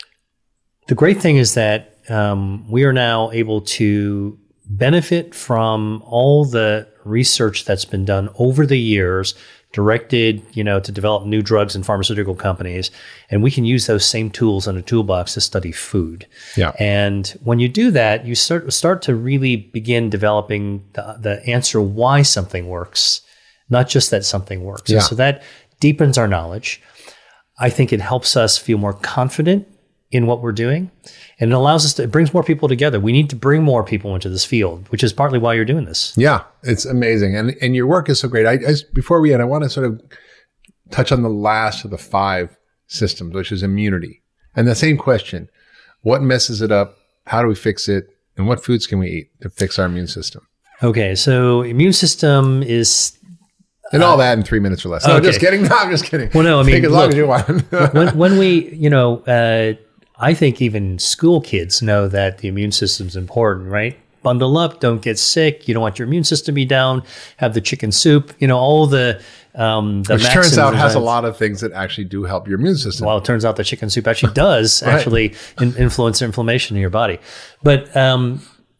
the great thing is that um, we are now able to benefit from all the research that's been done over the years directed, you know, to develop new drugs in pharmaceutical companies. And we can use those same tools in a toolbox to study food. Yeah. And when you do that, you start, start to really begin developing the, the answer why something works, not just that something works. Yeah. And so that deepens our knowledge. I think it helps us feel more confident in what we're doing. And it allows us to, it brings more people together. We need to bring more people into this field, which is partly why you're doing this. Yeah, it's amazing. And and your work is so great. I, I before we end, I want to sort of touch on the last of the five systems, which is immunity. And the same question, what messes it up? How do we fix it? And what foods can we eat to fix our immune system? Okay, so immune system is... And all uh, that in three minutes or less. No, okay. just kidding. No, I'm just kidding. Well, no, I mean, take as look, long as you want. when, when we, you know, uh, I think even school kids know that the immune system's important, right? Bundle up, don't get sick. You don't want your immune system to be down. Have the chicken soup. You know, all the um, the which turns out has a lot of things that actually do help your immune system. Well, it turns out the chicken soup actually does right. actually in, influence inflammation in your body. But um,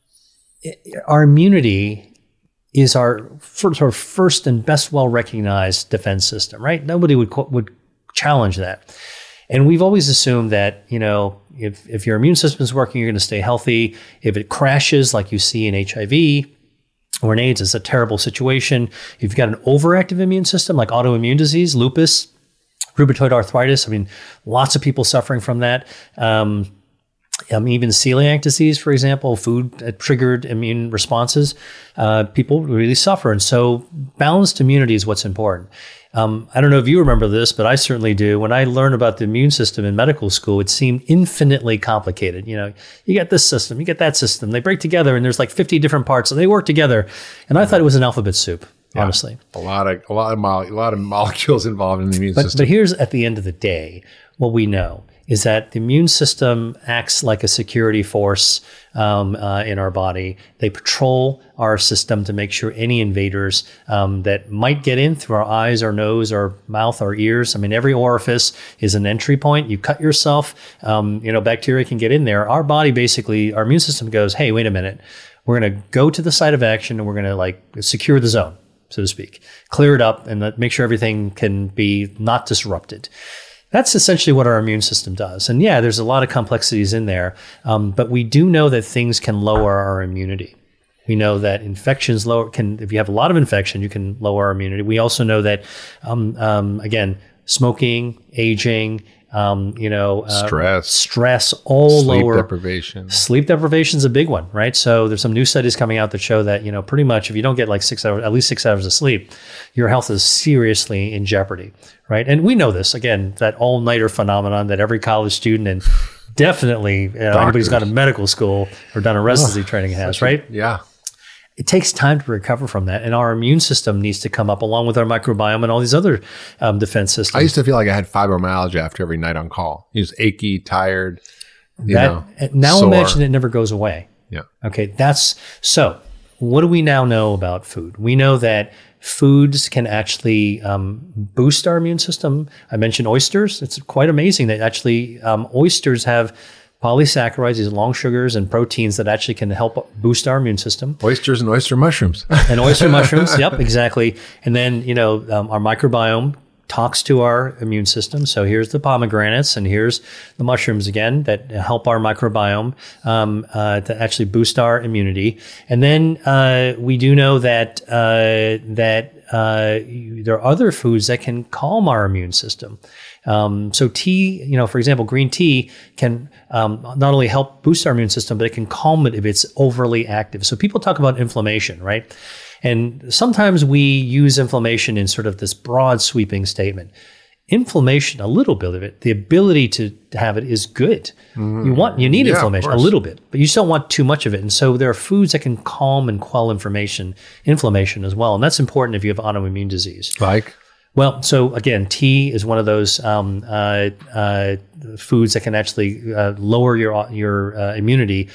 our immunity is our sort of first and best well-recognized defense system, right? Nobody would would challenge that. And we've always assumed that, you know, if, if your immune system is working, you're going to stay healthy. If it crashes, like you see in H I V or in AIDS, it's a terrible situation. If you've got an overactive immune system, like autoimmune disease, lupus, rheumatoid arthritis, I mean, lots of people suffering from that. Um, Um, even celiac disease, for example, food-triggered immune responses, uh, people really suffer. And so balanced immunity is what's important. Um, I don't know if you remember this, but I certainly do. When I learned about the immune system in medical school, it seemed infinitely complicated. You know, you get this system, you get that system. They break together, and there's like fifty different parts, and they work together. And I thought it was an alphabet soup, yeah, honestly. A lot of a lot of mo- a lot of molecules involved in the immune but, system. But here's at the end of the day what we know is that the immune system acts like a security force um, uh, in our body. They patrol our system to make sure any invaders um, that might get in through our eyes, our nose, our mouth, our ears. I mean, every orifice is an entry point. You cut yourself, um, you know, bacteria can get in there. Our body basically, our immune system goes, hey, wait a minute. We're going to go to the site of action and we're going to like secure the zone, so to speak, clear it up and make sure everything can be not disrupted. That's essentially what our immune system does. And yeah, there's a lot of complexities in there, um, but we do know that things can lower our immunity. We know that infections lower can, if you have a lot of infection, you can lower our immunity. We also know that, um, um, again, smoking, aging, um, you know, uh, stress, stress, all sleep lower. deprivation. Sleep deprivation is a big one, right? So there's some new studies coming out that show that, you know, pretty much if you don't get like six hours, at least six hours of sleep, your health is seriously in jeopardy, right? And we know this, again, that all-nighter phenomenon that every college student and definitely you know, anybody who's gone to medical school or done a residency oh, training has, right? Yeah. It takes time to recover from that. And our immune system needs to come up along with our microbiome and all these other um, defense systems. I used to feel like I had fibromyalgia after every night on call. He was achy, tired, you that, know, Now sore. Imagine it never goes away. Yeah. Okay. That's so what do we now know about food? We know that foods can actually um, boost our immune system. I mentioned oysters. It's quite amazing that actually um, oysters have polysaccharides, these long sugars and proteins that actually can help boost our immune system. Oysters and oyster mushrooms. And oyster mushrooms, yep, exactly. And then, you know, um, our microbiome talks to our immune system. So here's the pomegranates and here's the mushrooms again that help our microbiome um, uh, to actually boost our immunity. And then uh, we do know that uh, that uh, there are other foods that can calm our immune system. Um, so tea, you know, for example, green tea can um, not only help boost our immune system, but it can calm it if it's overly active. So people talk about inflammation, right? And sometimes we use inflammation in sort of this broad sweeping statement. Inflammation, a little bit of it, the ability to have it is good. Mm. You want, you need yeah, inflammation, a little bit, but you just don't want too much of it. And so there are foods that can calm and quell inflammation, inflammation as well. And that's important if you have autoimmune disease. Like? Well, so again, tea is one of those um, uh, uh, foods that can actually uh, lower your your uh, immunity,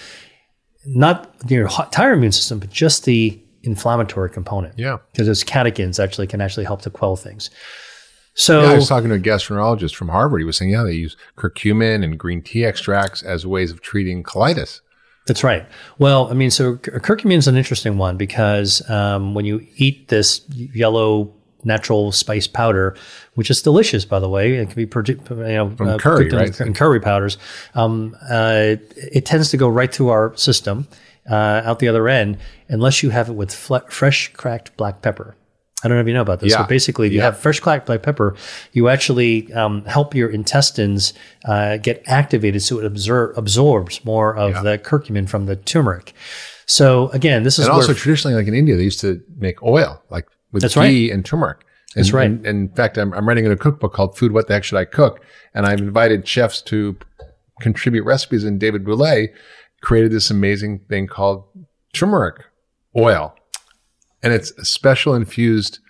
not your entire immune system, but just the inflammatory component. Yeah, because those catechins actually can actually help to quell things. So yeah, I was talking to a gastroenterologist from Harvard. He was saying, yeah, they use curcumin and green tea extracts as ways of treating colitis. That's right. Well, I mean, so curcumin is an interesting one because um, when you eat this yellow natural spice powder, which is delicious, by the way. It can be produ- you know From uh, curry, cooked in- right? in curry powders. Um, uh, it tends to go right through our system, uh, out the other end, unless you have it with fle- fresh cracked black pepper. I don't know if you know about this. Yeah. So basically, if you Yeah. have fresh cracked black pepper, you actually um, help your intestines uh, get activated so it absor- absorbs more of Yeah. the curcumin from the turmeric. So again, this is And where also traditionally, like in India, they used to make oil, like with That's ghee and turmeric. And, That's right. And, and in fact, I'm, I'm writing a cookbook called Food, What the Heck Should I Cook? And I've invited chefs to contribute recipes. And David Bouley created this amazing thing called turmeric oil. And it's a special infused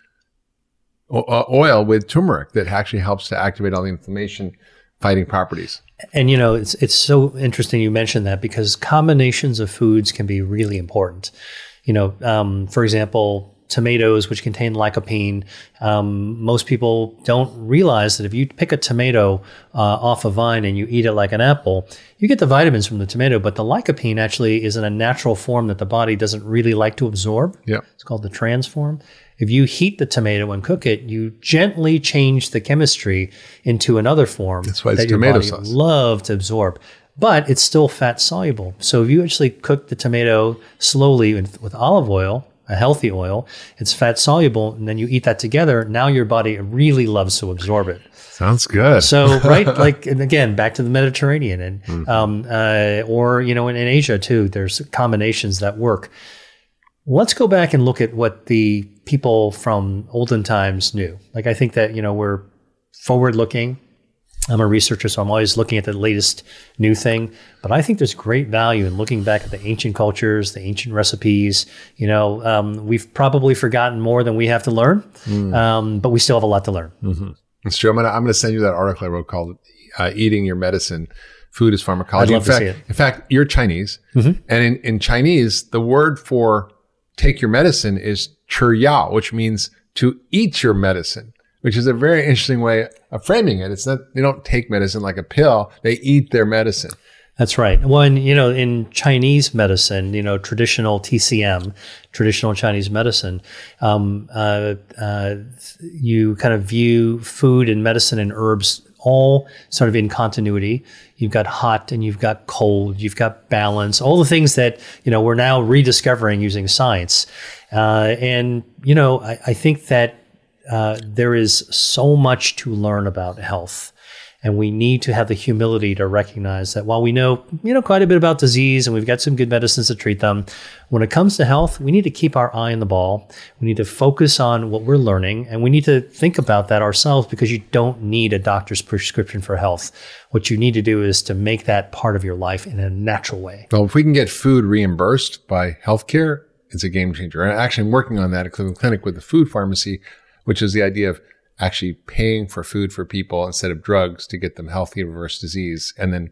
o- oil with turmeric that actually helps to activate all the inflammation fighting properties. And you know, it's it's so interesting you mentioned that, because combinations of foods can be really important. You know, um, for example, tomatoes, which contain lycopene. Um, most people don't realize that if you pick a tomato uh, off a vine and you eat it like an apple, you get the vitamins from the tomato, but the lycopene actually is in a natural form that the body doesn't really like to absorb. Yeah. It's called the trans form. If you heat the tomato and cook it, you gently change the chemistry into another form. That's why it's that your tomato body sauce. love to absorb. But it's still fat soluble. So if you actually cook the tomato slowly with, with olive oil, a healthy oil, it's fat soluble, and then you eat that together, now your body really loves to absorb it. Sounds good. So, right, like, and again, back to the Mediterranean, and mm-hmm. um, uh, or, you know, in, in Asia too, there's combinations that work. Let's go back and look at what the people from olden times knew. Like, I think that, you know, we're forward looking. I'm a researcher, so I'm always looking at the latest new thing. But I think there's great value in looking back at the ancient cultures, the ancient recipes. You know, um, we've probably forgotten more than we have to learn, mm. um, but we still have a lot to learn. Mm-hmm. It's true. I'm gonna I'm gonna send you that article I wrote called uh, "Eating Your Medicine: Food is Pharmacology." I'd love in fact, to see it. In fact, you're Chinese, mm-hmm. and in, in Chinese, the word for take your medicine is "chi yao," which means to eat your medicine, which is a very interesting way of framing it. It's not, they don't take medicine like a pill. They eat their medicine. That's right. Well, and, you know, in Chinese medicine, you know, traditional T C M, traditional Chinese medicine, um, uh, uh, you kind of view food and medicine and herbs all sort of in continuity. You've got hot and you've got cold, you've got balance, all the things that, you know, we're now rediscovering using science. Uh, and, you know, I, I think that Uh, there is so much to learn about health, and we need to have the humility to recognize that while we know, you know, quite a bit about disease and we've got some good medicines to treat them, when it comes to health, we need to keep our eye on the ball. We need to focus on what we're learning, and we need to think about that ourselves, because you don't need a doctor's prescription for health. What you need to do is to make that part of your life in a natural way. Well, if we can get food reimbursed by healthcare, it's a game changer. And actually, I'm working on that at Cleveland Clinic with the food pharmacy, which is the idea of actually paying for food for people instead of drugs to get them healthy and reverse disease. And then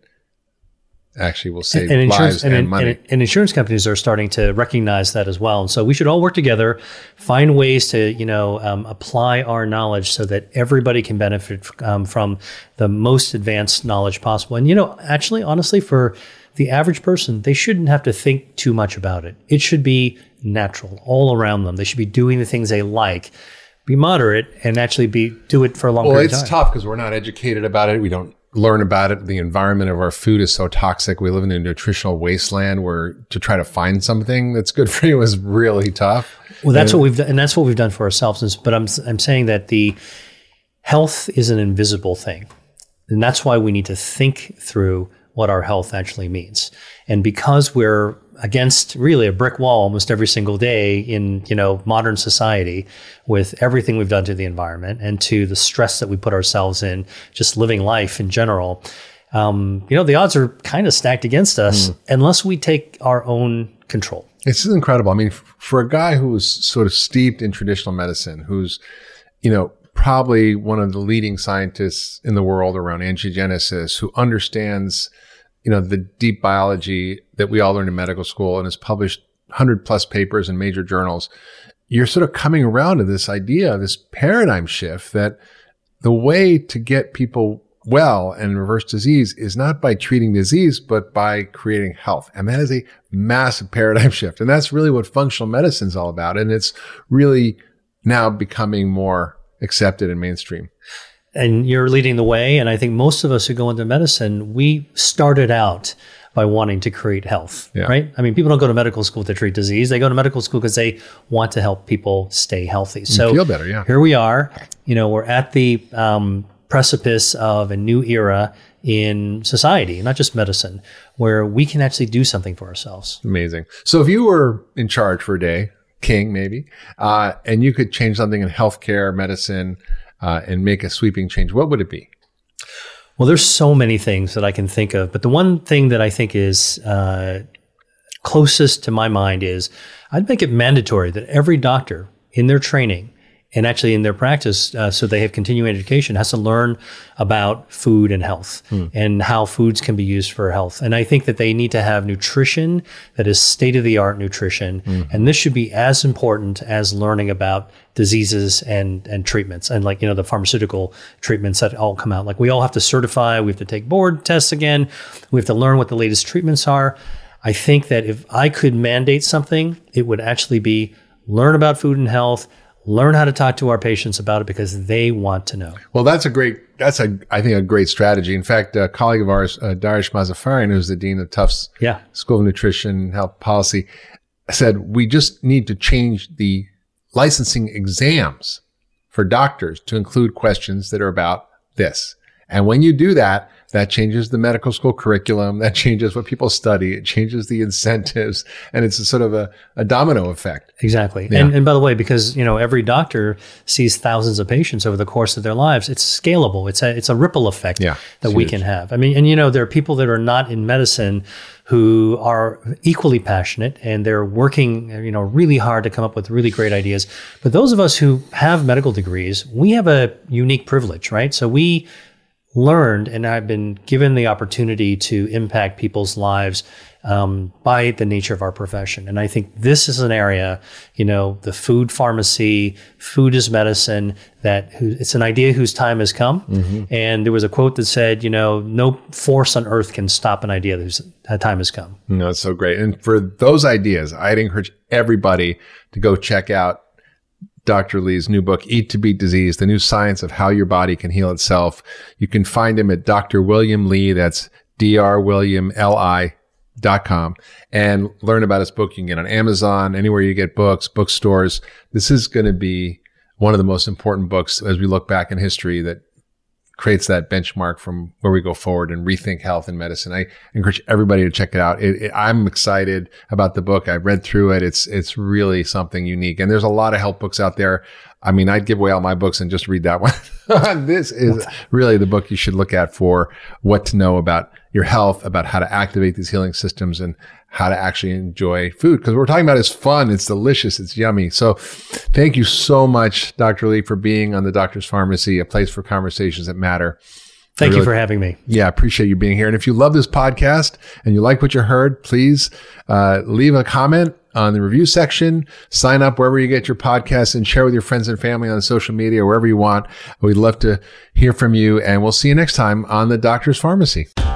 actually will save and, and lives and, and money. And, and insurance companies are starting to recognize that as well. And so we should all work together, find ways to, you know, um, apply our knowledge so that everybody can benefit um, from the most advanced knowledge possible. And, you know, actually, honestly, for the average person, they shouldn't have to think too much about it. It should be natural all around them. They should be doing the things they like. Be moderate and actually be do it for a long well, period of time. Well, it's tough because we're not educated about it. We don't learn about it. The environment of our food is so toxic. We live in a nutritional wasteland where to try to find something that's good for you is really tough. Well, that's and, what we've done, and that's what we've done for ourselves. But I'm I'm saying that the health is an invisible thing, and that's why we need to think through what our health actually means. And because we're against really a brick wall almost every single day in, you know, modern society, with everything we've done to the environment and to the stress that we put ourselves in, just living life in general, um, you know, the odds are kind of stacked against us mm. unless we take our own control. This is incredible. I mean, f- for a guy who was sort of steeped in traditional medicine, who's, you know, probably one of the leading scientists in the world around angiogenesis, who understands, you know, the deep biology that we all learned in medical school and has published one hundred plus papers in major journals, you're sort of coming around to this idea, this paradigm shift that the way to get people well and reverse disease is not by treating disease, but by creating health. And that is a massive paradigm shift. And that's really what functional medicine is all about. And it's really now becoming more accepted and mainstream. And you're leading the way. And I think most of us who go into medicine, we started out by wanting to create health, yeah. right? I mean, people don't go to medical school to treat disease. They go to medical school because they want to help people stay healthy. So feel better, yeah. Here we are. You know, we're at the um, precipice of a new era in society, not just medicine, where we can actually do something for ourselves. Amazing. So if you were in charge for a day, king maybe, uh, and you could change something in healthcare, medicine, uh, and make a sweeping change, what would it be? Well, there's so many things that I can think of, but the one thing that I think is uh, closest to my mind is I'd make it mandatory that every doctor in their training and actually in their practice, uh, so they have continuing education, has to learn about food and health hmm. and how foods can be used for health. And I think that they need to have nutrition that is state-of-the-art nutrition. Hmm. And this should be as important as learning about diseases and, and treatments and like, you know, the pharmaceutical treatments that all come out. Like we all have to certify, we have to take board tests again. We have to learn what the latest treatments are. I think that if I could mandate something, it would actually be learn about food and health, learn how to talk to our patients about it because they want to know. Well, that's a great, that's a, I think a great strategy. In fact, a colleague of ours, uh, Dariush Mazafarian, who's the dean of Tufts yeah. School of Nutrition and Health Policy, said we just need to change the licensing exams for doctors to include questions that are about this. And when you do that, that changes the medical school curriculum. That changes what people study. It changes the incentives. And it's a sort of a, a domino effect. Exactly. Yeah. And, and by the way, because, you know, every doctor sees thousands of patients over the course of their lives, it's scalable. It's a, it's a ripple effect yeah, that we huge. can have. I mean, and, you know, there are people that are not in medicine who are equally passionate and they're working, you know, really hard to come up with really great ideas. But those of us who have medical degrees, we have a unique privilege, right? So we learned, and I've been given the opportunity to impact people's lives um, by the nature of our profession. And I think this is an area, you know, the food pharmacy, food is medicine, that who, it's an idea whose time has come. Mm-hmm. And there was a quote that said, you know, no force on earth can stop an idea whose time has come. No, it's so great. And for those ideas, I'd encourage everybody to go check out Doctor Li's new book, Eat to Beat Disease, the new science of how your body can heal itself. You can find him at Doctor William Li, that's D R William L I dot com, and learn about his book. You can get on Amazon, anywhere you get books, bookstores. This is going to be one of the most important books as we look back in history that creates that benchmark from where we go forward and rethink health and medicine. I encourage everybody to check it out. It, it, I'm excited about the book. I read through it. It's, it's really something unique. And there's a lot of health books out there. I mean, I'd give away all my books and just read that one. This is really the book you should look at for what to know about your health, about how to activate these healing systems and how to actually enjoy food. Because what we're talking about is fun. It's delicious. It's yummy. So thank you so much, Doctor Li, for being on the Doctor's Pharmacy, a place for conversations that matter. Thank really, you for having me. Yeah, I appreciate you being here. And if you love this podcast and you like what you heard, please uh, leave a comment on the review section, sign up wherever you get your podcasts, and share with your friends and family on social media or wherever you want. We'd love to hear from you, and we'll see you next time on the Doctor's Pharmacy.